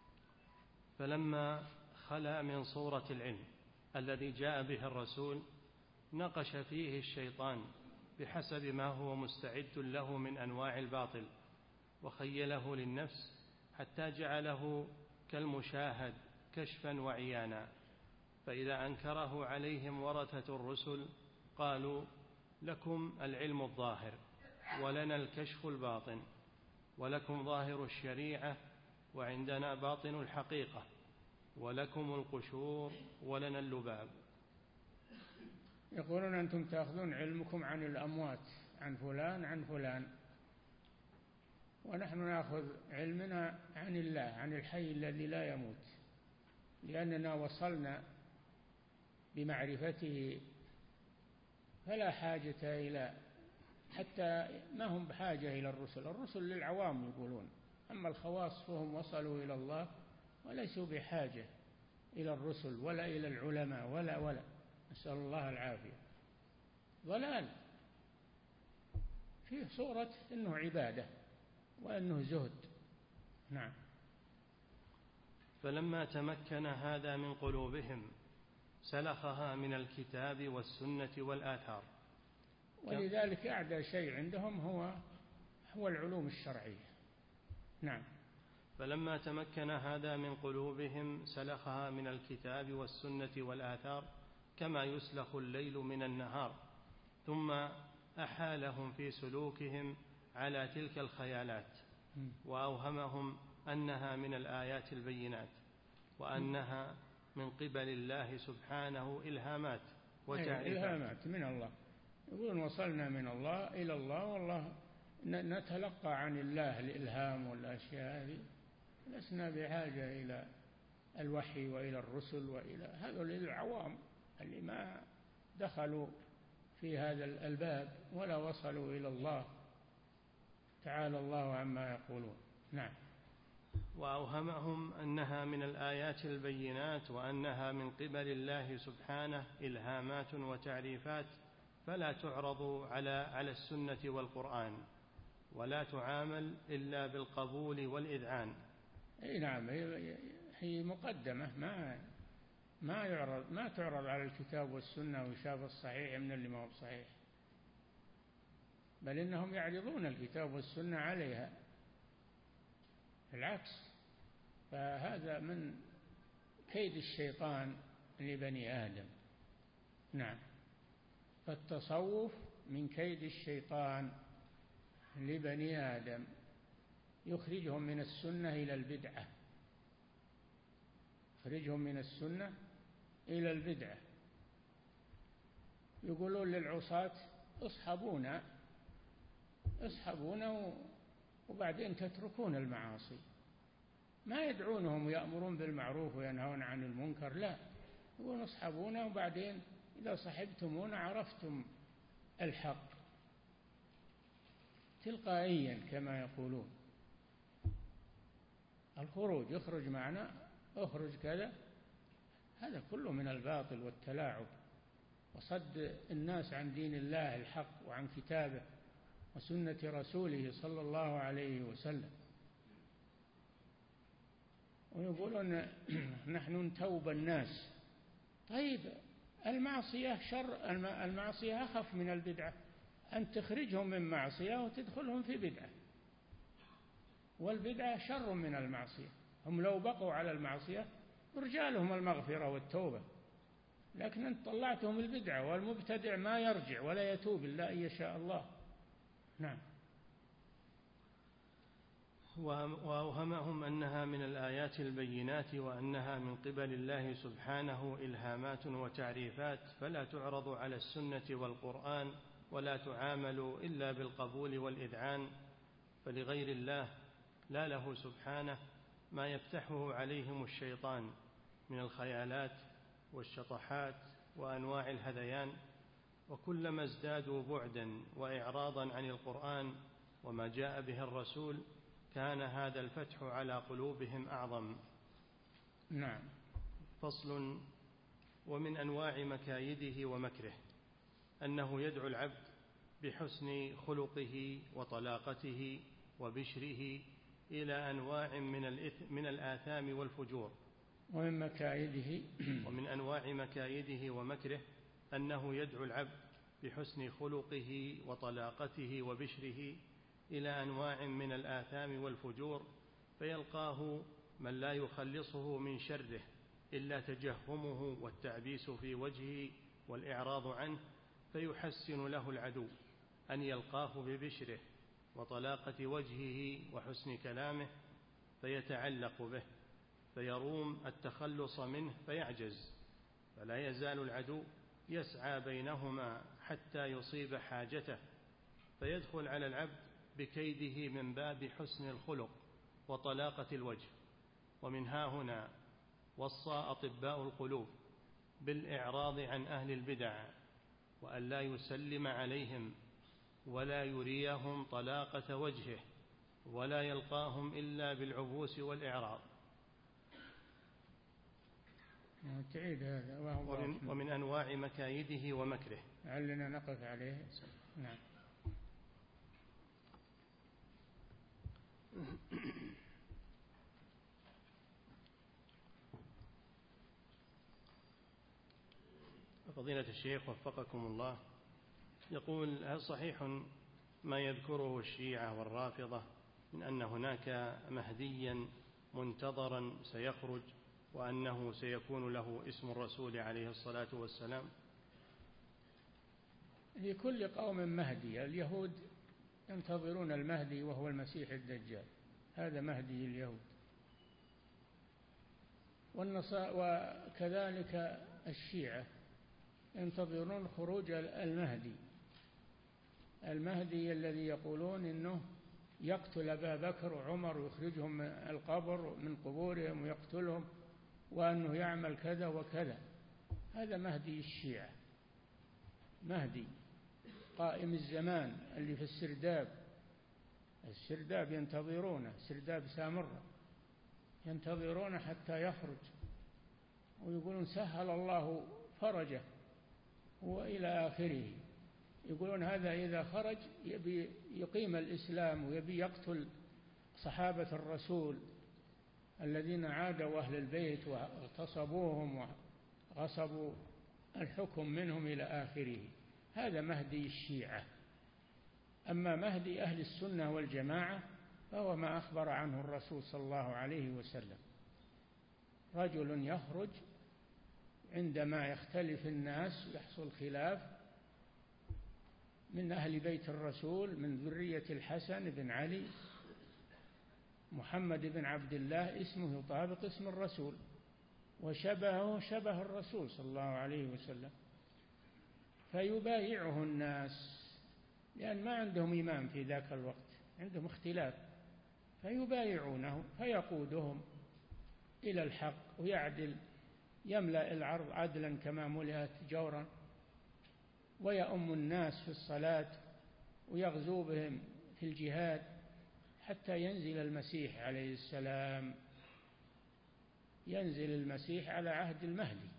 فلما خلا من صورة العلم الذي جاء به الرسول نقش فيه الشيطان بحسب ما هو مستعد له من أنواع الباطل، وخيله للنفس حتى جعله كالمشاهد كشفا وعيانا. فإذا أنكره عليهم ورثة الرسل قالوا لكم العلم الظاهر ولنا الكشف الباطن، ولكم ظاهر الشريعة وعندنا باطن الحقيقة، ولكم القشور ولنا اللباب. يقولون أنتم تأخذون علمكم عن الأموات، عن فلان عن فلان، ونحن نأخذ علمنا عن الله، عن الحي الذي لا يموت، لأننا وصلنا بمعرفته فلا حاجة إلى، حتى ما هم بحاجة إلى الرسل، الرسل للعوام يقولون، أما الخواص فهم وصلوا إلى الله وليسوا بحاجة إلى الرسل ولا إلى العلماء ولا ولا نسأل الله العافية. ضلال فيه صورة أنه عبادة وأنه زهد. نعم. فلما تمكن هذا من قلوبهم سلخها من الكتاب والسنة والآثار. ولذلك أعدى شيء عندهم هو هو العلوم الشرعية. نعم. فلما تمكن هذا من قلوبهم سلخها من الكتاب والسنة والآثار كما يسلخ الليل من النهار، ثم أحالهم في سلوكهم على تلك الخيالات وأوهمهم أنها من الآيات البينات وأنها من قبل الله سبحانه إلهامات وتعريفات. إلهامات من الله، يقولون وصلنا من الله إلى الله، والله نتلقى عن الله الإلهام والأشياء هذه، لسنا بحاجة إلى الوحي وإلى الرسل وإلى هذول العوام اللي ما دخلوا في هذا الباب ولا وصلوا إلى الله، تعالى الله عما يقولون. نعم. وأوهمهم أنها من الآيات البينات وأنها من قبل الله سبحانه إلهامات وتعريفات، فلا تعرض على على السنة والقرآن ولا تعامل إلا بالقبول والإذعان. أي نعم، هي مقدمة، ما ما يعرض ما تعرض على الكتاب والسنة ويشاف الصحيح من اللي ما هو صحيح، بل إنهم يعرضون الكتاب والسنة عليها العكس. فهذا من كيد الشيطان لبني آدم. نعم. فالتصوف من كيد الشيطان لبني آدم، يخرجهم من السنة إلى البدعة، يخرجهم من السنة إلى البدعة. يقولون للعصاة اصحبونا اصحبونا وبعدين تتركون المعاصي، ما يدعونهم يأمرون بالمعروف وينهون عن المنكر، لا، يقولون اصحبونا وبعدين إذا صحبتمونا عرفتم الحق تلقائيا كما يقولون. الخروج، يخرج معنا، اخرج كذا، هذا كله من الباطل والتلاعب وصد الناس عن دين الله الحق وعن كتابه وسنة رسوله صلى الله عليه وسلم. ويقولون نحن نتوب الناس. طيب المعصية شر، المعصية أخف من البدعة، أن تخرجهم من معصية وتدخلهم في بدعة، والبدعة شر من المعصية. هم لو بقوا على المعصية رجالهم المغفرة والتوبة، لكن أنت طلعتهم البدعة، والمبتدع ما يرجع ولا يتوب إلا أن يشاء الله. نعم. وأوهمهم أنها من الآيات البينات وأنها من قبل الله سبحانه إلهامات وتعريفات، فلا تعرض على السنة والقرآن ولا تعامل إلا بالقبول والإذعان، فلغير الله لا له سبحانه ما يفتحه عليهم الشيطان من الخيالات والشطحات وأنواع الهذيان. وكلما ازدادوا بعدا وإعراضا عن القرآن وما جاء به الرسول كان هذا الفتح على قلوبهم أعظم. نعم. فصل. ومن أنواع مكايده ومكره أنه يدعو العبد بحسن خلقه وطلاقته وبشره إلى أنواع من الإثم من الآثام والفجور. ومن مكايده ومن أنواع مكايده ومكره أنه يدعو العبد بحسن خلقه وطلاقته وبشره إلى أنواع من الآثام والفجور، فيلقاه من لا يخلصه من شره إلا تجهمه والتعبيس في وجهه والإعراض عنه، فيحسن له العدو أن يلقاه ببشره وطلاقة وجهه وحسن كلامه فيتعلق به، فيروم التخلص منه فيعجز، فلا يزال العدو يسعى بينهما حتى يصيب حاجته، فيدخل على العبد بكيده من باب حسن الخلق وطلاقة الوجه. ومن ها هنا وصى أطباء القلوب بالإعراض عن أهل البدع وأن لا يسلم عليهم ولا يريهم طلاقة وجهه ولا يلقاهم إلا بالعبوس والإعراض. تعيد هذا وهو ومن, ومن أنواع مكايده ومكره. لعلنا نقف عليه. نعم. فضيلة الشيخ وفقكم الله، يقول: هل صحيح ما يذكره الشيعة والرافضة من أن هناك مهديا منتظرا سيخرج وأنه سيكون له اسم الرسول عليه الصلاة والسلام؟ لكل قوم مهدي. اليهود ينتظرون المهدي وهو المسيح الدجال، هذا مهدي اليهود. وكذلك الشيعة ينتظرون خروج المهدي، المهدي الذي يقولون إنه يقتل أبا بكر وعمر ويخرجهم من القبر من قبورهم ويقتلهم، وأنه يعمل كذا وكذا. هذا مهدي الشيعة، مهدي قائم الزمان اللي في السرداب. السرداب ينتظرونه، سرداب سامرة ينتظرونه حتى يخرج، ويقولون سهل الله فرجه وإلى آخره. يقولون هذا إذا خرج يبي يقيم الإسلام ويبي يقتل صحابة الرسول الذين عادوا أهل البيت واغتصبوهم وغصبوا الحكم منهم إلى آخره. هذا مهدي الشيعة. أما مهدي أهل السنة والجماعة فهو ما أخبر عنه الرسول صلى الله عليه وسلم: رجل يخرج عندما يختلف الناس ويحصل خلاف من أهل بيت الرسول، من ذرية الحسن بن علي، محمد بن عبد الله اسمه يطابق اسم الرسول وشبهه شبه الرسول صلى الله عليه وسلم، فيبايعه الناس لأن ما عندهم إمام في ذاك الوقت، عندهم اختلاف، فيبايعونه فيقودهم إلى الحق ويعدل، يملأ الأرض عدلا كما ملئت جورا، ويؤم الناس في الصلاة ويغزو بهم في الجهاد حتى ينزل المسيح عليه السلام. ينزل المسيح على عهد المهدي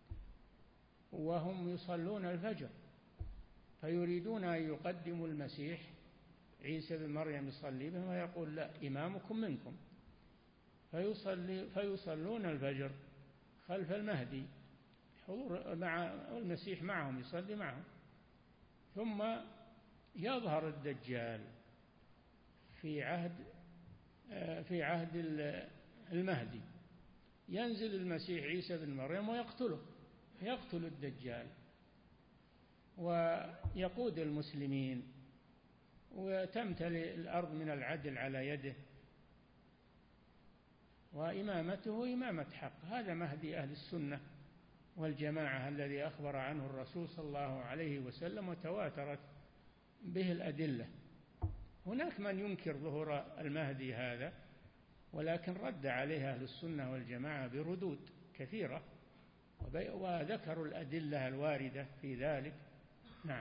وهم يصلون الفجر، فيريدون أن يقدموا المسيح عيسى بن مريم يصلي بهم ويقول: لا، إمامكم منكم. فيصلي فيصلون الفجر خلف المهدي، حضور مع المسيح معهم، يصلي معهم. ثم يظهر الدجال في عهد في عهد المهدي، ينزل المسيح عيسى بن مريم ويقتله، يقتل الدجال ويقود المسلمين وتمتلئ الأرض من العدل على يده، وإمامته إمامة حق. هذا مهدي أهل السنة والجماعة الذي أخبر عنه الرسول صلى الله عليه وسلم وتواترت به الأدلة. هناك من ينكر ظهور المهدي هذا، ولكن رد عليه أهل السنة والجماعة بردود كثيرة وذكروا الأدلة الواردة في ذلك. نعم.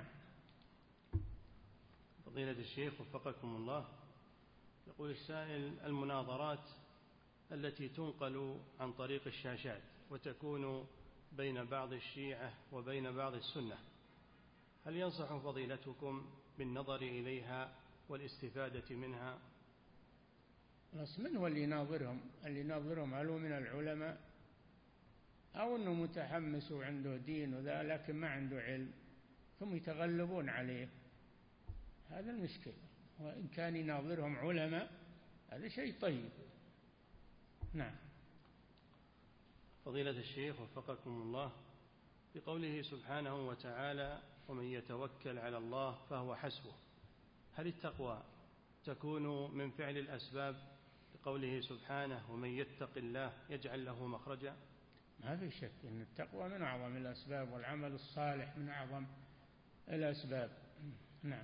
فضيلة الشيخ وفقكم الله، يقول السائل: المناظرات التي تنقل عن طريق الشاشات وتكون بين بعض الشيعة وبين بعض السنة، هل ينصح فضيلتكم بالنظر إليها والاستفادة منها؟ بس من هو اللي يناظرهم؟ اللي يناظرهم هل هو من العلماء أو أنه متحمس وعنده دين وذا لكن ما عنده علم ثم يتغلبون عليه؟ هذا المشكلة. وإن كان يناظرهم علماء هذا شيء طيب. نعم. فضيلة الشيخ وفقكم الله، بقوله سبحانه وتعالى: ومن يتوكل على الله فهو حسبه، هل التقوى تكون من فعل الأسباب بقوله سبحانه: ومن يتق الله يجعل له مخرجا؟ ما في شك أن التقوى من أعظم الأسباب، والعمل الصالح من أعظم الأسباب. نعم.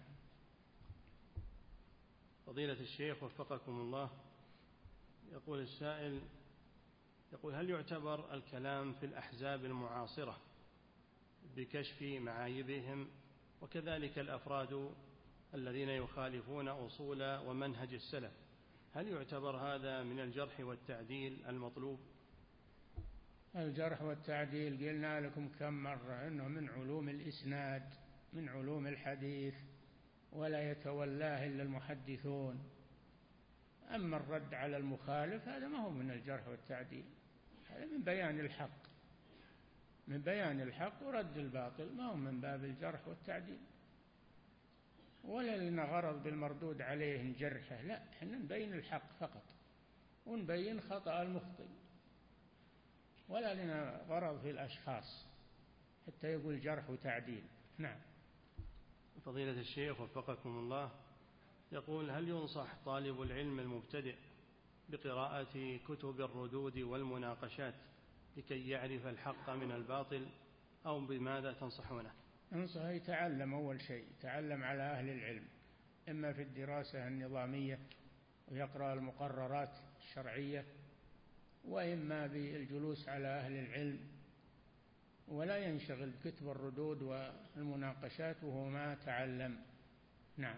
فضيلة الشيخ وفقكم الله، يقول السائل: يقول هل يعتبر الكلام في الأحزاب المعاصرة بكشف معايبهم وكذلك الأفراد الذين يخالفون أصول ومنهج السلف، هل يعتبر هذا من الجرح والتعديل المطلوب؟ الجرح والتعديل قلنا لكم كم مرة أنه من علوم الإسناد، من علوم الحديث، ولا يتولاه إلا المحدثون. أما الرد على المخالف هذا ما هو من الجرح والتعديل، هذا من بيان الحق. من بيان الحق ورد الباطل، ما هو من باب الجرح والتعديل، ولا لنا غرض بالمردود عليه نجرحه، لا، احنا نبين الحق فقط ونبين خطأ المخطئ، ولا لنا غرض في الأشخاص حتى يقول جرح وتعديل. نعم. فضيلة الشيخ وفقكم الله، يقول: هل ينصح طالب العلم المبتدئ بقراءة كتب الردود والمناقشات لكي يعرف الحق من الباطل، أو بماذا تنصحونه؟ أنصح يتعلم أول شيء، يتعلم على أهل العلم، إما في الدراسة النظامية ويقرأ المقررات الشرعية، وإما بالجلوس على أهل العلم، ولا ينشغل بكتب الردود والمناقشات وهو ما تعلم. نعم.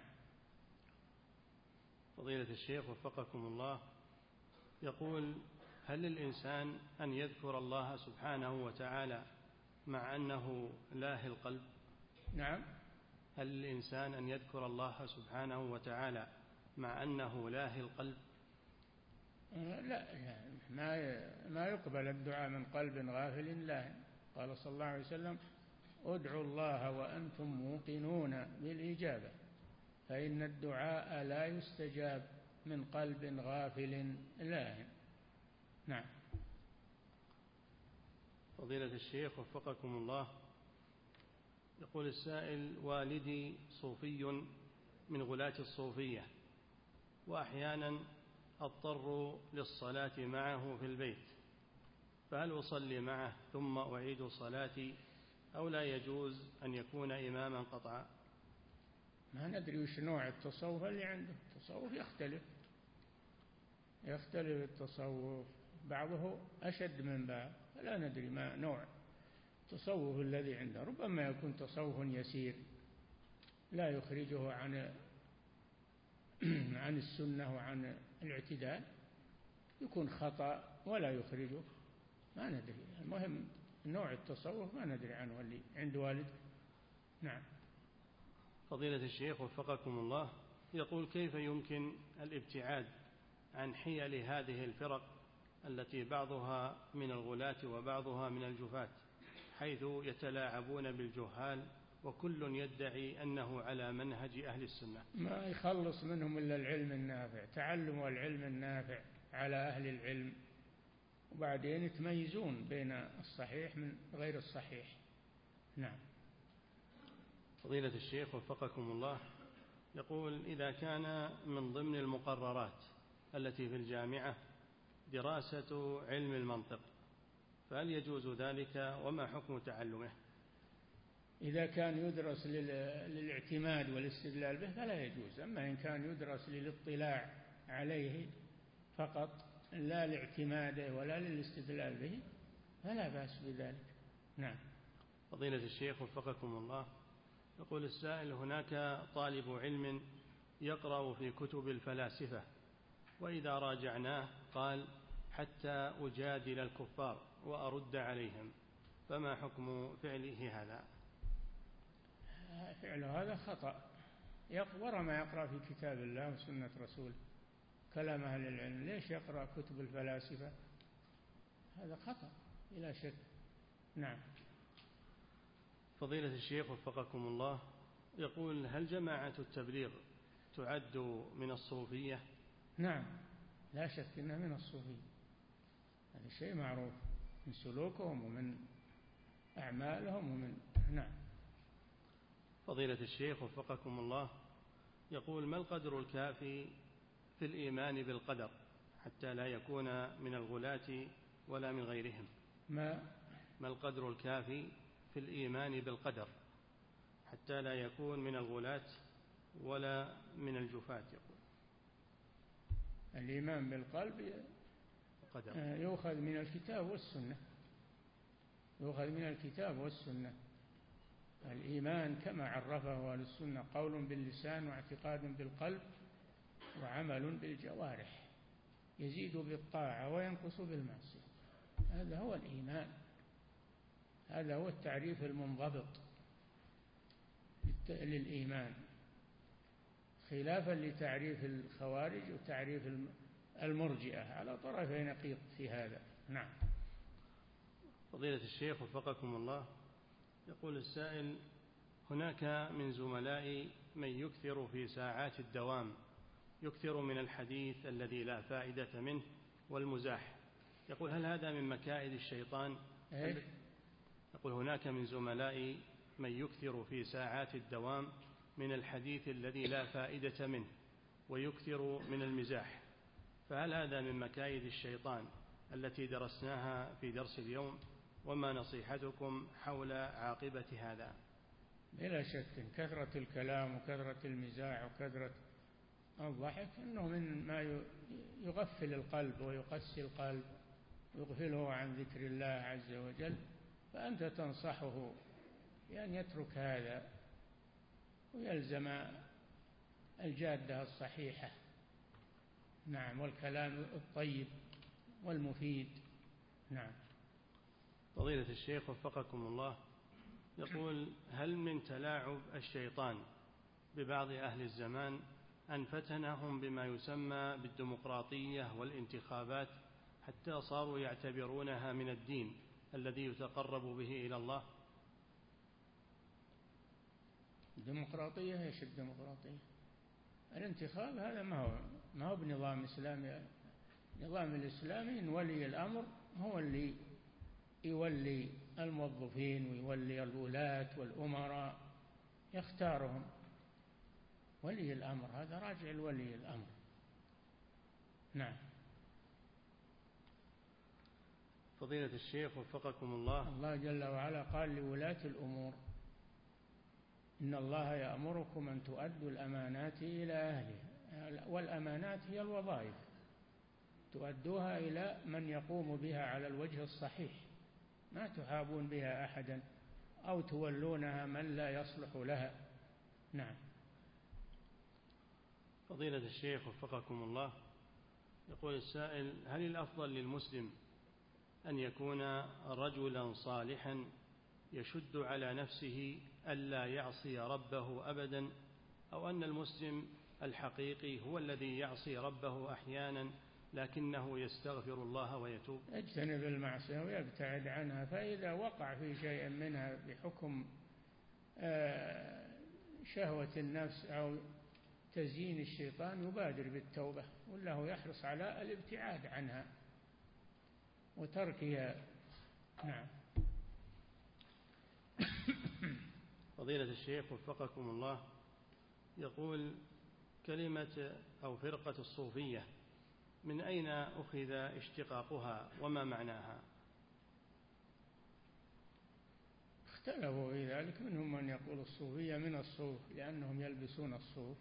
فضيلة الشيخ وفقكم الله، يقول: هل للإنسان أن يذكر الله سبحانه وتعالى مع أنه لاهي القلب؟ نعم. هل للإنسان أن يذكر الله سبحانه وتعالى مع أنه لاهي القلب؟ لا, لا ما ما يقبل الدعاء من قلب غافل لاهٍ. قال صلى الله عليه وسلم: ادعوا الله وأنتم موقنون بالإجابة، فإن الدعاء لا يستجاب من قلب غافل لاهٍ. نعم. فضيلة الشيخ وفقكم الله، يقول السائل: والدي صوفي من غلاة الصوفية، وأحيانا أضطر للصلاة معه في البيت، فهل أصلي معه ثم أعيد صلاتي أو لا يجوز أن يكون إماما قطعا؟ ما ندري وش نوع التصوف اللي عنده، التصوف يختلف يختلف التصوف، بعضه أشد من بعض، فلا ندري ما نوع التصوف الذي عنده، ربما يكون تصوف يسير لا يخرجه عن عن السنة وعن الاعتدال، يكون خطأ ولا يخرجه، ما ندري. المهم نوع التصوف ما ندري عنه اللي عند والد. نعم. فضيلة الشيخ وفقكم الله، يقول: كيف يمكن الابتعاد عن حيل هذه الفرق التي بعضها من الغلاة وبعضها من الجفاة، حيث يتلاعبون بالجهال وكل يدعي أنه على منهج أهل السنة؟ ما يخلص منهم إلا العلم النافع، تعلم العلم النافع على أهل العلم، وبعدين يتميزون بين الصحيح من غير الصحيح. نعم. فضيلة الشيخ وفقكم الله، يقول: إذا كان من ضمن المقررات التي في الجامعة دراسة علم المنطق، فهل يجوز ذلك وما حكم تعلمه؟ إذا كان يدرس للاعتماد والاستدلال به فلا يجوز، أما إن كان يدرس للاطلاع عليه فقط لا لاعتماده ولا للاستدلال به فلا بأس بذلك. نعم. فضيلة الشيخ وفقكم الله، يقول السائل: هناك طالب علم يقرأ في كتب الفلاسفة، وإذا راجعناه قال: حتى أجادل الكفار وأرد عليهم، فما حكم فعله هذا؟ فعله هذا خطأ، يقرأ ما يقرأ في كتاب الله وسنة رسوله كلام أهل العلم، ليش يقرأ كتب الفلاسفة؟ هذا خطأ بلا شك. نعم. فضيلة الشيخ وفقكم الله، يقول: هل جماعة التبليغ تعد من الصوفية؟ نعم، لا شك إنها من الصوفية، هذا شيء معروف من سلوكهم ومن أعمالهم ومن. نعم. فضيلة الشيخ وفقكم الله، يقول: ما القدر الكافي في الإيمان بالقدر حتى لا يكون من الغلاة ولا من غيرهم؟ ما ما القدر الكافي في الإيمان بالقدر حتى لا يكون من الغلاة ولا من الجفاة؟ يقول: الإيمان بالقلب يؤخذ من الكتاب والسنة، يؤخذ من الكتاب والسنة. الإيمان كما عرفه أهل السنة: قول باللسان واعتقاد بالقلب وعمل بالجوارح، يزيد بالطاعة وينقص بالمعصية. هذا هو الإيمان، هذا هو التعريف المنضبط للإيمان، خلافا لتعريف الخوارج وتعريف المرجئة على طرفي نقيض في هذا. نعم. فضيلة الشيخ وفقكم الله، يقول السائل: هناك من زملائي من يكثر في ساعات الدوام، يكثر من الحديث الذي لا فائدة منه والمزاح، يقول هل هذا من مكائد الشيطان؟ إيه؟ يقول هناك من زملائي من يكثر في ساعات الدوام من الحديث الذي لا فائدة منه ويكثر من المزاح، فهل هذا من مكائد الشيطان التي درسناها في درس اليوم؟ وما نصيحتكم حول عاقبة هذا؟ بلا شك كثرة الكلام وكثرة المزاح وكثرة الضحك أنه من ما يغفل القلب ويقسي القلب ويغفله عن ذكر الله عز وجل، فأنت تنصحه بأن يترك هذا ويلزم الجادة الصحيحة. نعم، والكلام الطيب والمفيد. نعم. فضيلة الشيخ وفقكم الله، يقول هل من تلاعب الشيطان ببعض أهل الزمان أن فتنهم بما يسمى بالديمقراطية والانتخابات حتى صاروا يعتبرونها من الدين الذي يتقرب به إلى الله؟ الديمقراطية ايش الديمقراطية؟ الانتخاب هذا ما هو ما هو بنظام إسلامي. النظام الإسلامي إن ولي الأمر هو اللي يولي الموظفين ويولي الولاة والأمراء، يختارهم. ولي الأمر هذا راجع لولي الأمر. نعم. فضيلة الشيخ وفقكم الله، الله جل وعلا قال لولاة الأمور: إن الله يأمركم أن تؤدوا الأمانات إلى أهلها، والأمانات هي الوظائف، تؤدوها إلى من يقوم بها على الوجه الصحيح، ما تحابون بها أحدا أو تولونها من لا يصلح لها. نعم. فضيلة الشيخ وفقكم الله، يقول السائل: هل الأفضل للمسلم أن يكون رجلا صالحا يشد على نفسه ألا يعصي ربه أبدا، أو أن المسلم الحقيقي هو الذي يعصي ربه أحيانا لكنه يستغفر الله ويتوب؟ يجتنب المعصية ويبتعد عنها، فإذا وقع في شيء منها بحكم شهوة النفس أو تزيين الشيطان يبادر بالتوبة، والله يحرص على الابتعاد عنها وتركها. نعم. فضيلة الشيخ وفقكم الله، يقول كلمة أو فرقة الصوفية من أين أخذ اشتقاقها وما معناها؟ اختلفوا في ذلك، منهم من يقول الصوفية من الصوف لأنهم يلبسون الصوف،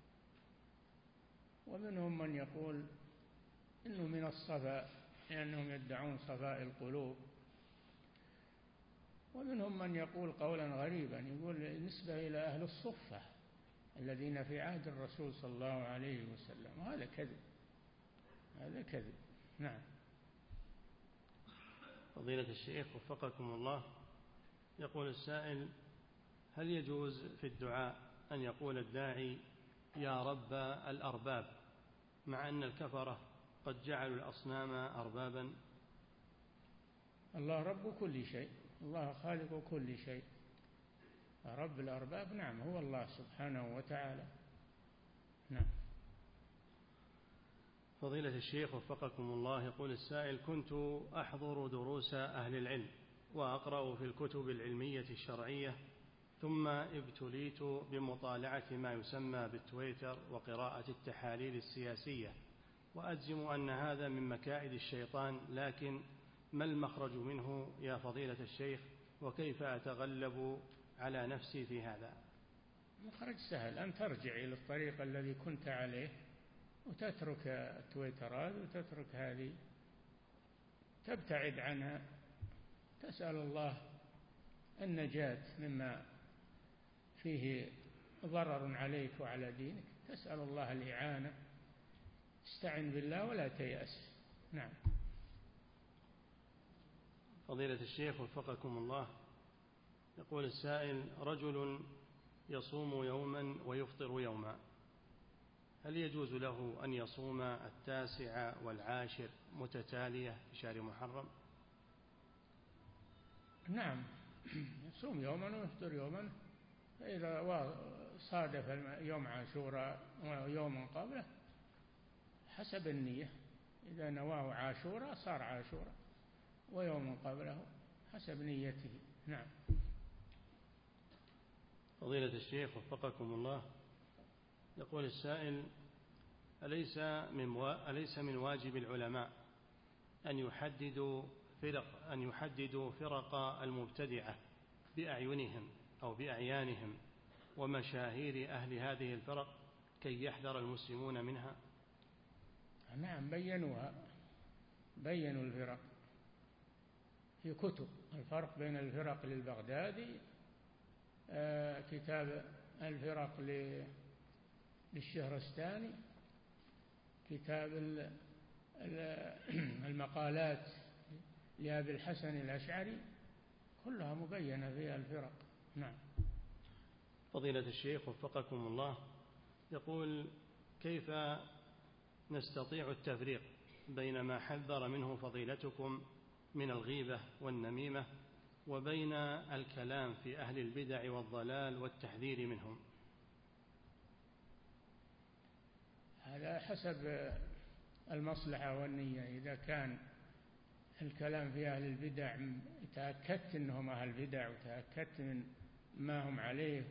ومنهم من يقول إنه من الصفاء لأنهم يدعون صفاء القلوب، ومنهم من يقول قولا غريبا يقول نسبة إلى أهل الصفة الذين في عهد الرسول صلى الله عليه وسلم، وهذا كذب، هذا كذب. نعم. فضيلة الشيخ وفقكم الله، يقول السائل: هل يجوز في الدعاء أن يقول الداعي يا رب الأرباب مع أن الكفرة قد جعلوا الأصنام أربابا؟ الله رب كل شيء، الله خالق كل شيء، رب الأرباب نعم هو الله سبحانه وتعالى. نعم. فضيلة الشيخ وفقكم الله، يقول السائل: كنت أحضر دروس أهل العلم وأقرأ في الكتب العلمية الشرعية، ثم ابتليت بمطالعة ما يسمى بالتويتر وقراءة التحاليل السياسية، وأجزم أن هذا من مكائد الشيطان، لكن ما المخرج منه يا فضيلة الشيخ، وكيف أتغلب على نفسي في هذا؟ مخرج سهل، أن ترجع إلى الطريق الذي كنت عليه وتترك التويترات وتترك هذه، تبتعد عنها، تسأل الله النجاة مما فيه ضرر عليك وعلى دينك، تسأل الله الإعانة، استعن بالله ولا تيأس. نعم. فضيلة الشيخ وفقكم الله، يقول السائل: رجل يصوم يوما ويفطر يوما، هل يجوز له أن يصوم التاسع والعاشر متتالية في شهر محرم؟ نعم، يصوم يوما ويفطر يوما، فإذا صادف يوم عاشوراء ويوم قبله حسب النية، إذا نواه عاشوراء صار عاشوراء، ويوم قبله حسب نيته. نعم. فضيلة الشيخ وفقكم الله، يقول السائل: أليس من أليس من واجب العلماء أن يحددوا فرق أن يحددوا فرق المبتدعة بأعينهم أو بأعيانهم ومشاهير أهل هذه الفرق كي يحذر المسلمون منها؟ نعم، بينوها، بينوا الفرق في كتب. الفرق بين الفرق للبغدادي آه كتاب الفرق للشهرستاني، كتاب المقالات لأبي الحسن الأشعري، كلها مبينة فيها الفرق. نعم. فضيلة الشيخ وفقكم الله، يقول: كيف نستطيع التفريق بين ما حذر منه فضيلتكم من الغيبة والنميمة وبين الكلام في أهل البدع والضلال والتحذير منهم؟ هذا حسب المصلحة والنية. إذا كان الكلام في أهل البدع تأكدت أنهم أهل بدع وتأكدت من ما هم عليه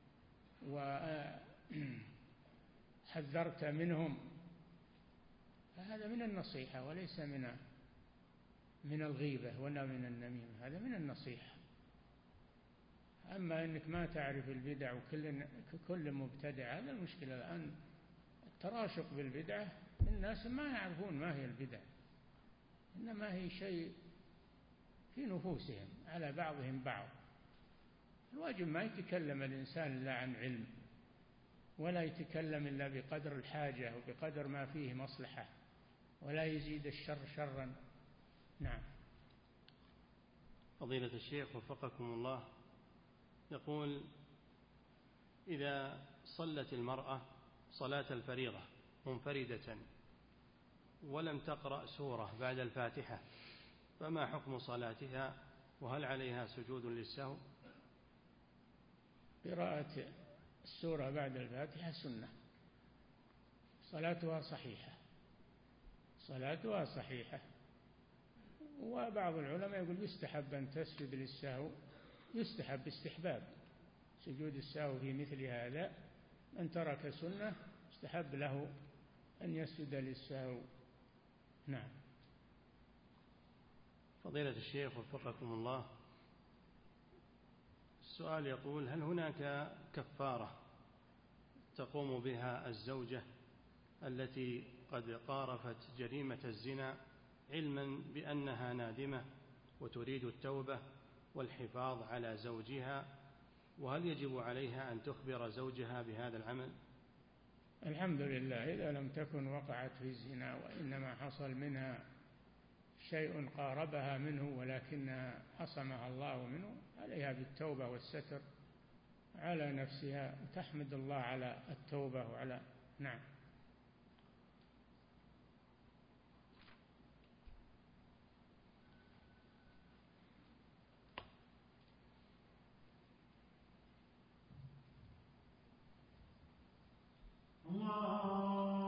وحذرت منهم، فهذا من النصيحة وليس من من الغيبة ولا من النميمة، هذا من النصيحة. أما أنك ما تعرف البدع وكل كل مبتدع، هذا المشكلة الآن، التراشق بالبدعة، الناس ما يعرفون ما هي البدع، إنما هي شيء في نفوسهم على بعضهم بعض. الواجب ما يتكلم الإنسان إلا عن علم، ولا يتكلم إلا بقدر الحاجة وبقدر ما فيه مصلحة، ولا يزيد الشر شرا. نعم. فضيلة الشيخ وفقكم الله، يقول: إذا صلت المرأة صلاة الفريضة منفردة ولم تقرأ سورة بعد الفاتحة، فما حكم صلاتها؟ وهل عليها سجود للسهو؟ قراءة السورة بعد الفاتحة سنة، صلاتها صحيحة، صلاتها صحيحة. وبعض العلماء يقول يستحب أن تسجد للسهو، يستحب استحباب سجود السهو في مثل هذا، من ترك سنة استحب له أن يسجد للسهو. نعم. فضيلة الشيخ وفقكم الله، السؤال يقول: هل هناك كفارة تقوم بها الزوجة التي قد قارفت جريمة الزنا علما بأنها نادمة وتريد التوبة والحفاظ على زوجها، وهل يجب عليها أن تخبر زوجها بهذا العمل؟ الحمد لله، إذا لم تكن وقعت في الزنا وإنما حصل منها شيء قاربها منه ولكنها عصمها الله منه، عليها بالتوبة والستر على نفسها، وتحمد الله على التوبة وعلى. نعم. الله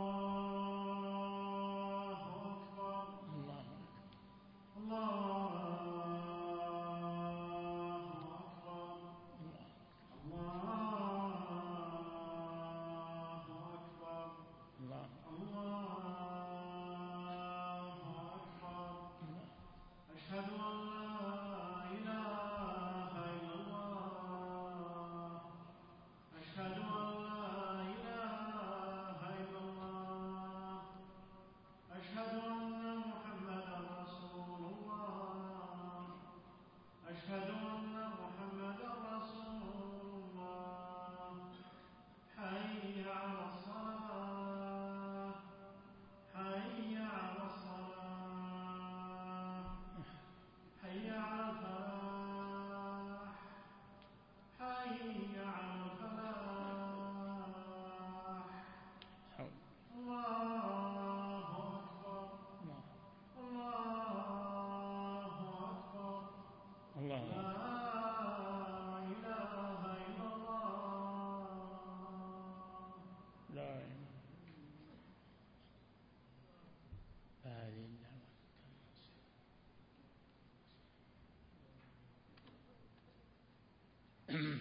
الله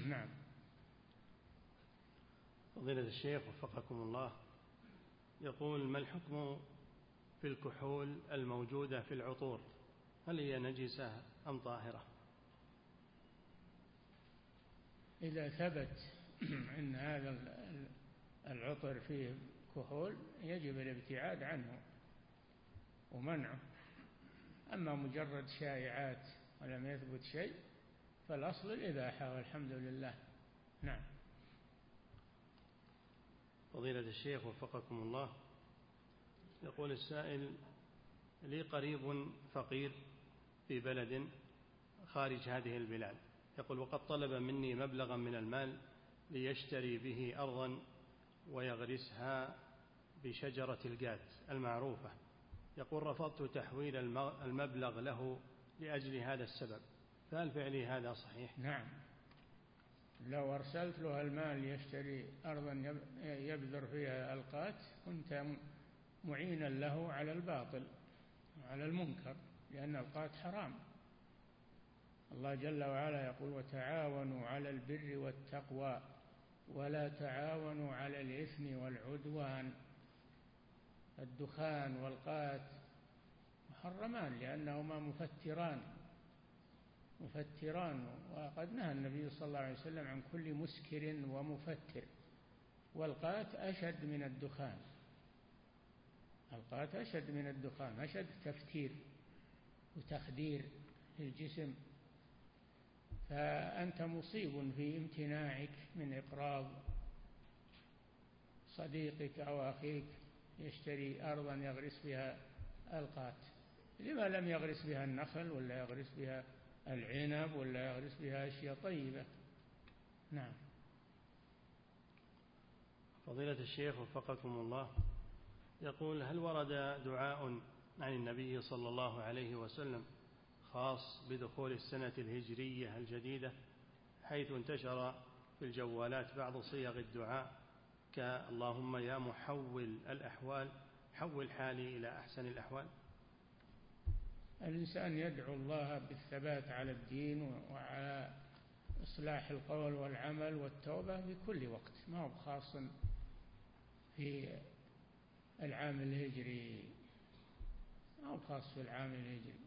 نعم. فضيلة الشيخ وفقكم الله، يقول: ما الحكم في الكحول الموجودة في العطور؟ هل هي نجسة أم طاهرة؟ إذا ثبت أن هذا العطر فيه كحول يجب الابتعاد عنه ومنعه. أما مجرد شائعات ولم يثبت شيء فالأصل الإباحة والحمد لله. نعم. فضيلة الشيخ وفقكم الله، يقول السائل: لي قريب فقير في بلد خارج هذه البلاد، يقول: وقد طلب مني مبلغا من المال ليشتري به أرضا ويغرسها بشجرة الجات المعروفة، يقول: رفضت تحويل المبلغ له لأجل هذا السبب، فهل فعلي هذا صحيح؟ نعم، لو أرسلت له المال يشتري أرضا يبذر فيها القات كنت معينا له على الباطل على المنكر، لأن القات حرام. الله جل وعلا يقول: وتعاونوا على البر والتقوى ولا تعاونوا على الإثم والعدوان. الدخان والقات محرمان لأنهما مفتران مفتران وقد نهى النبي صلى الله عليه وسلم عن كل مسكر ومفتر، والقات أشد من الدخان القات أشد من الدخان أشد تفتير وتخدير للجسم. فأنت مصيب في امتناعك من إقراض صديقك أو أخيك يشتري أرضا يغرس بها القات. لما لم يغرس بها النخل ولا يغرس بها العنب ولا يغرس بها أشياء طيبة؟ نعم. فضيلة الشيخ وفقكم الله، يقول: هل ورد دعاء عن النبي صلى الله عليه وسلم خاص بدخول السنة الهجرية الجديدة، حيث انتشر في الجوالات بعض صيغ الدعاء كاللهم يا محول الأحوال حول حالي إلى أحسن الأحوال؟ الإنسان يدعو الله بالثبات على الدين وعلى إصلاح القول والعمل والتوبة في كل وقت، ما هو خاص في العام الهجري ما هو خاص في العام الهجري.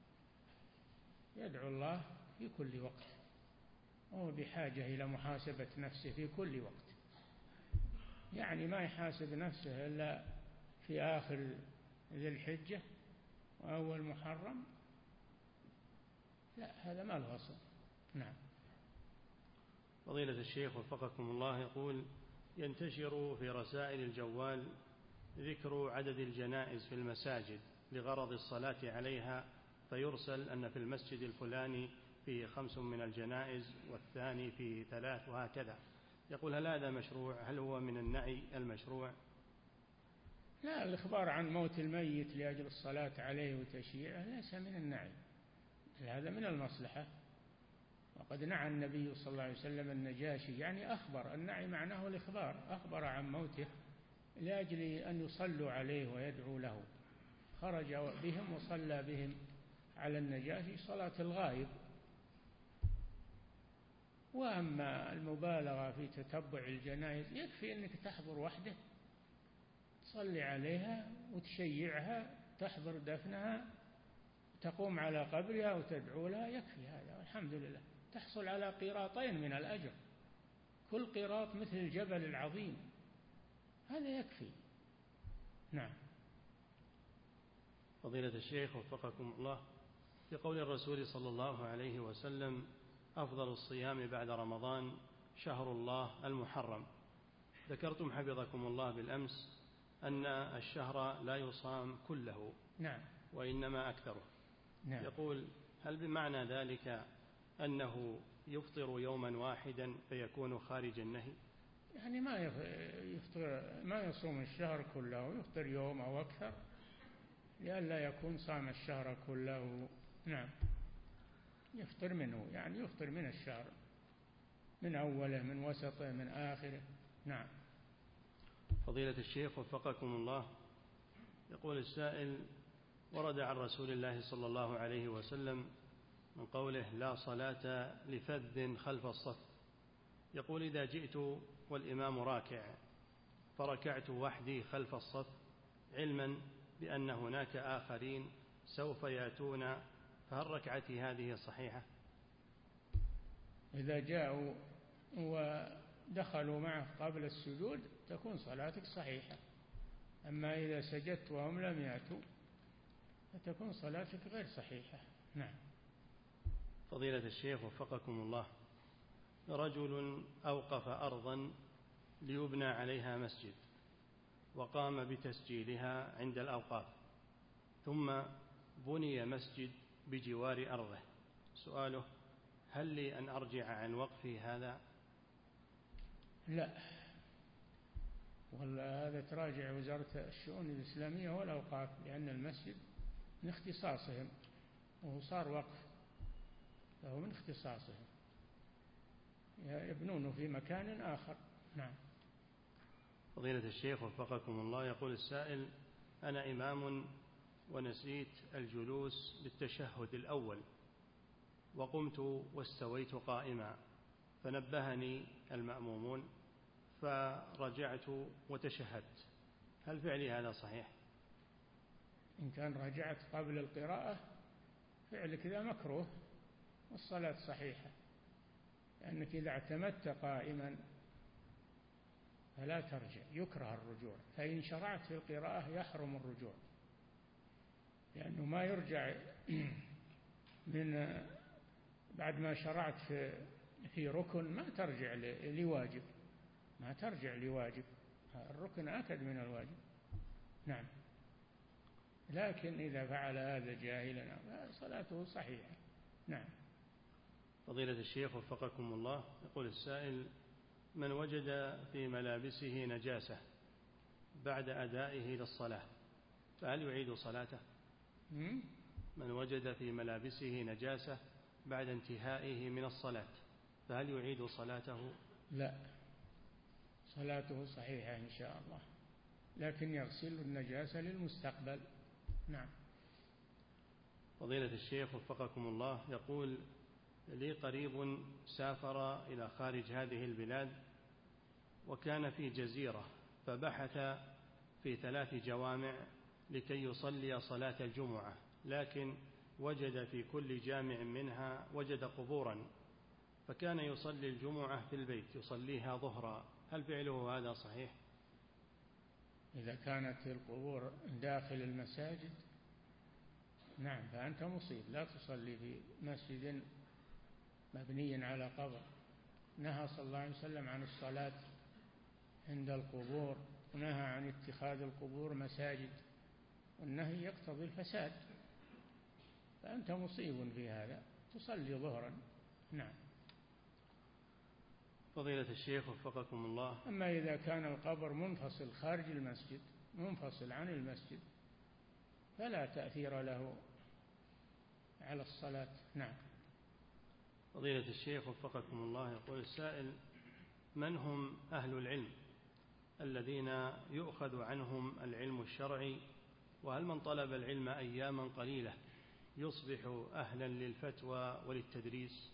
يدعو الله في كل وقت، وهو بحاجة إلى محاسبة نفسه في كل وقت. يعني ما يحاسب نفسه إلا في آخر ذي الحجة وأول محرم، لا، هذا ما له أصل. نعم. فضيلة الشيخ وفقكم الله، يقول: ينتشر في رسائل الجوال ذكر عدد الجنائز في المساجد لغرض الصلاة عليها، فيرسل أن في المسجد الفلاني فيه خمس من الجنائز والثاني فيه ثلاث وهكذا، يقول: هل هذا مشروع؟ هل هو من النعي المشروع؟ لا، الإخبار عن موت الميت لأجل الصلاة عليه وتشييعه ليس من النعي، هذا من المصلحة. وقد نعى النبي صلى الله عليه وسلم النجاشي، يعني أخبر، النعي معناه الإخبار، أخبر عن موته لأجل أن يصلوا عليه ويدعو له، خرج بهم وصلى بهم على النجاشي صلاة الغائب. وأما المبالغة في تتبع الجنائز يكفي أنك تحضر وحده تصلي عليها وتشيعها، تحضر دفنها، تقوم على قبرها وتدعو لها، يكفي هذا والحمد لله، تحصل على قيراطين من الأجر، كل قيراط مثل الجبل العظيم، هذا يكفي. نعم. فضيلة الشيخ وفقكم الله، في قول الرسول صلى الله عليه وسلم: أفضل الصيام بعد رمضان شهر الله المحرم، ذكرتم حفظكم الله بالأمس أن الشهر لا يصام كله، نعم، وإنما أكثره. نعم. يقول: هل بمعنى ذلك أنه يفطر يوما واحدا فيكون خارج النهي؟ يعني ما يفطر ما يصوم الشهر كله، يفطر يوم أو أكثر لئلا يكون صام الشهر كله. نعم، يفطر منه، يعني يفطر من الشهر، من أوله من وسطه من آخره. نعم. فضيلة الشيخ وفقكم الله، يقول السائل: ورد عن رسول الله صلى الله عليه وسلم من قوله: لا صلاة لفذ خلف الصف، يقول: إذا جئت والإمام راكع فركعت وحدي خلف الصف علما بأن هناك آخرين سوف يأتون، فهل ركعتي هذه صحيحة؟ إذا جاءوا ودخلوا معه قبل السجود تكون صلاتك صحيحة، أما إذا سجدت وهم لم يأتوا فتكون صلاتك غير صحيحة. نعم. فضيلة الشيخ وفقكم الله، رجل أوقف أرضا ليبنى عليها مسجد وقام بتسجيلها عند الأوقاف، ثم بني مسجد بجوار أرضه. سؤاله: هل لي أن أرجع عن وقفي هذا؟ لا، ولا هذا تراجع وزارة الشؤون الإسلامية والأوقاف، لأن المسجد من اختصاصهم وهو صار وقف فهو من اختصاصهم، يبنونه في مكان آخر. نعم. فضيلة الشيخ وفقكم الله، يقول السائل: أنا إمام ونسيت الجلوس للتشهد الأول وقمت واستويت قائما، فنبهني المأمومون فرجعت وتشهدت، هل فعلي هذا صحيح؟ إن كان رجعت قبل القراءة فعلك ذا مكروه والصلاة صحيحة، لأنك إذا اعتمدت قائما فلا ترجع، يكره الرجوع، فإن شرعت في القراءة يحرم الرجوع، لأنه ما يرجع من بعد ما شرعت في في ركن ما ترجع لواجب، ما ترجع لواجب، الركن أكد من الواجب. نعم. لكن إذا فعل هذا جاهلا صلاته صحيحة. نعم. فضيلة الشيخ وفقكم الله، يقول السائل: من وجد في ملابسه نجاسة بعد أدائه للصلاة فهل يعيد صلاته؟ من وجد في ملابسه نجاسة بعد انتهائه من الصلاة فهل يعيد صلاته؟ لا، صلاته صحيحة إن شاء الله، لكن يغسل النجاسة للمستقبل. نعم. فضيلة الشيخ وفقكم الله، يقول: لي قريب سافر إلى خارج هذه البلاد وكان في جزيرة، فبحث في ثلاث جوامع لكي يصلي صلاة الجمعة، لكن وجد في كل جامع منها وجد قبورا، فكان يصلي الجمعة في البيت يصليها ظهرا، هل فعله هذا صحيح؟ إذا كانت القبور داخل المساجد نعم فأنت مصيب، لا تصلي في مسجد مبني على قبر. نهى صلى الله عليه وسلم عن الصلاة عند القبور، ونهى عن اتخاذ القبور مساجد، والنهي يقتضي الفساد، فأنت مصيب في هذا، تصلي ظهرا. نعم. فضيلة الشيخ وفقكم الله، أما إذا كان القبر منفصل خارج المسجد منفصل عن المسجد فلا تأثير له على الصلاة. نعم. فضيلة الشيخ وفقكم الله، يقول السائل: من هم أهل العلم الذين يؤخذ عنهم العلم الشرعي، وهل من طلب العلم أياما قليلة يصبح أهلا للفتوى وللتدريس؟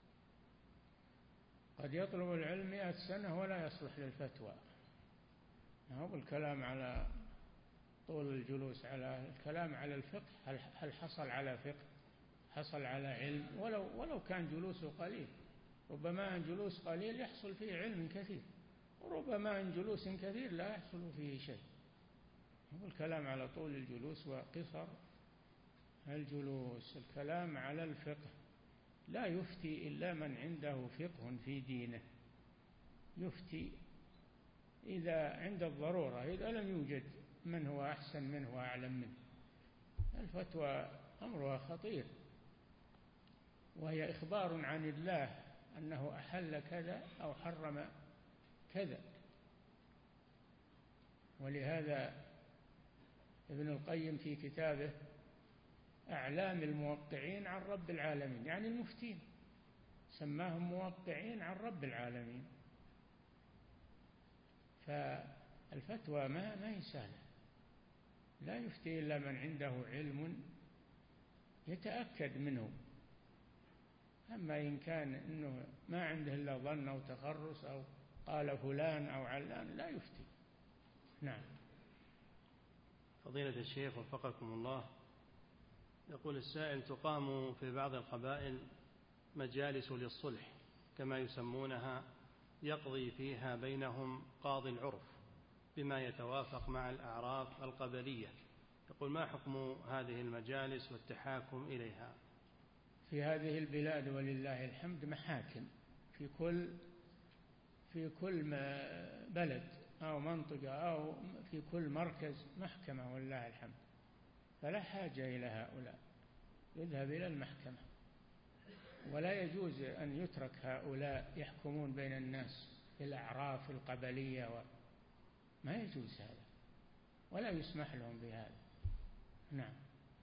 قد يطلب العلم مئة سنة ولا يصلح للفتوى، هو الكلام على طول الجلوس، على الكلام على الفقه، هل حصل على فقه، حصل على علم، ولو, ولو كان جلوسه قليل، ربما أن جلوس قليل يحصل فيه علم كثير، وربما أن جلوس كثير لا يحصل فيه شيء. هو الكلام على طول الجلوس وقصر الجلوس، الكلام على الفقه، لا يفتي إلا من عنده فقه في دينه، يفتي إذا عند الضرورة، إذا لم يوجد من هو أحسن منه وأعلم منه. الفتوى أمرها خطير، وهي إخبار عن الله أنه أحل كذا أو حرم كذا. ولهذا ابن القيم في كتابه أعلام الموقعين عن رب العالمين، يعني المفتين سماهم موقعين عن رب العالمين. فالفتوى ما ما هي سهلة، لا يفتي إلا من عنده علم يتأكد منه. أما إن كان إنه ما عنده إلا ظن أو تخرص أو قال فلان أو علان لا يفتي. نعم. فضيلة الشيخ وفقكم الله، يقول السائل: تقام في بعض القبائل مجالس للصلح كما يسمونها، يقضي فيها بينهم قاضي العرف بما يتوافق مع الأعراف القبلية. يقول: ما حكم هذه المجالس والتحاكم إليها؟ في هذه البلاد ولله الحمد محاكم في كل في كل بلد أو منطقة أو في كل مركز محكمة ولله الحمد، فلا حاجة إلى هؤلاء، يذهب إلى المحكمة. ولا يجوز أن يترك هؤلاء يحكمون بين الناس في الأعراف القبلية و... ما يجوز هذا ولا يسمح لهم بهذا. نعم.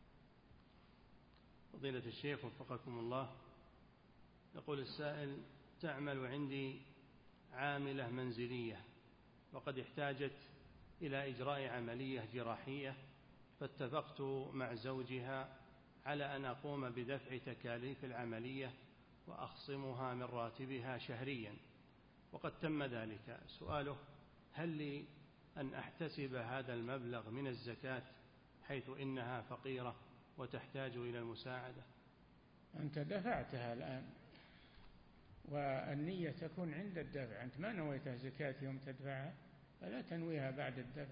فضيلة الشيخ وفقكم الله، يقول السائل: تعمل عندي عاملة منزلية وقد احتاجت إلى إجراء عملية جراحية، فاتفقت مع زوجها على أن أقوم بدفع تكاليف العملية وأخصمها من راتبها شهريا، وقد تم ذلك. سؤاله: هل لي أن أحتسب هذا المبلغ من الزكاة حيث إنها فقيرة وتحتاج إلى المساعدة؟ أنت دفعتها الآن والنية تكون عند الدفع، أنت ما نويتها زكاة يوم تدفعها فلا تنويها بعد الدفع.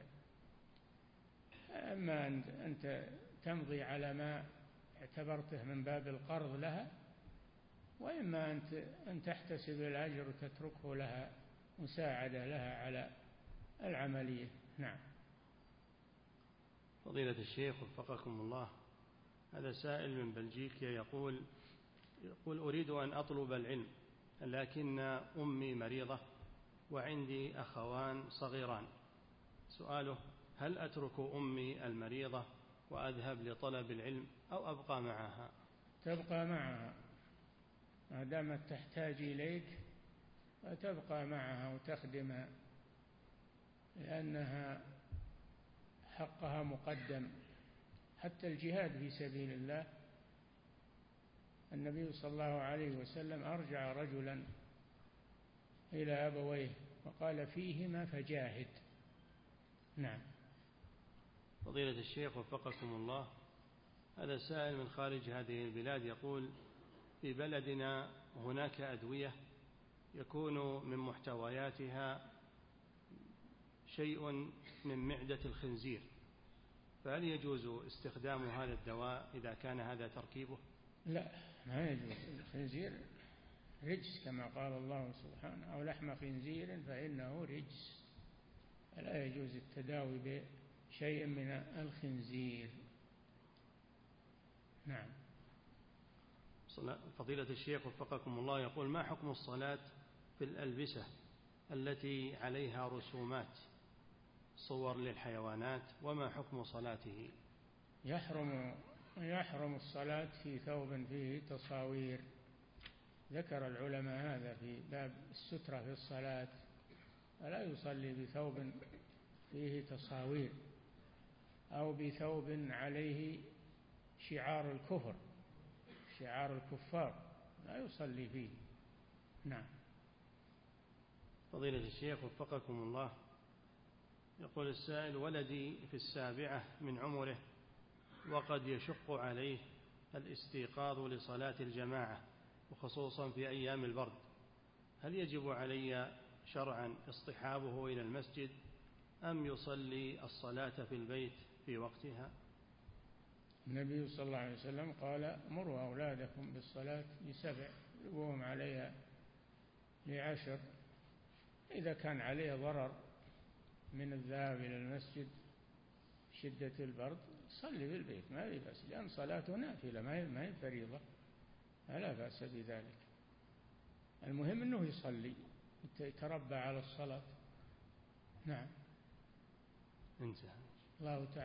أما أنت تمضي على ما اعتبرته من باب القرض لها، وإما أنت أن تحتسب الأجر وتتركه لها مساعدة لها على العملية. نعم. فضيلة الشيخ وفقكم الله، هذا سائل من بلجيكا يقول يقول أريد أن أطلب العلم لكن أمي مريضة وعندي أخوان صغيران. سؤاله: هل أترك أمي المريضة وأذهب لطلب العلم أو أبقى معها؟ تبقى معها ما دامت تحتاج إليك، فتبقى معها وتخدمها، لأنها حقها مقدم. حتى الجهاد في سبيل الله، النبي صلى الله عليه وسلم أرجع رجلا إلى أبويه وقال: فيهما فجاهد. نعم. فضيلة الشيخ وفقكم الله، هذا سائل من خارج هذه البلاد يقول: في بلدنا هناك أدوية يكون من محتوياتها شيء من معدة الخنزير، فهل يجوز استخدام هذا الدواء إذا كان هذا تركيبه؟ لا، ما يجوز. الخنزير رجس كما قال الله سبحانه: أو لحم خنزير فإنه رجس، فلا يجوز التداوي بشيء من الخنزير. نعم. فضيلة الشيخ وفقكم الله يقول: ما حكم الصلاة في الألبسة التي عليها رسومات صور للحيوانات، وما حكم صلاته؟ يحرم يحرم الصلاة في ثوب فيه تصاوير. ذكر العلماء هذا في باب السترة في الصلاة، فلا يصلي بثوب فيه تصاوير أو بثوب عليه شعار الكفر، شعار الكفار، لا يصلي فيه. نعم. فضيلة الشيخ وفقكم الله، يقول السائل: ولدي في السابعة من عمره وقد يشق عليه الاستيقاظ لصلاة الجماعة وخصوصا في أيام البرد، هل يجب علي شرعا اصطحابه إلى المسجد أم يصلي الصلاة في البيت في وقتها؟ النبي صلى الله عليه وسلم قال: مروا أولادكم بالصلاة لسبع وهم عليها لعشر. إذا كان عليه ضرر من الذهاب إلى المسجد شدة البرد صلي في البيت ما في بأس، لأن صلاته نافلة ما هي فريضة، لا بأس بذلك. المهم أنه يصلي يتربى على الصلاة. نعم. انتهى. الله تعالى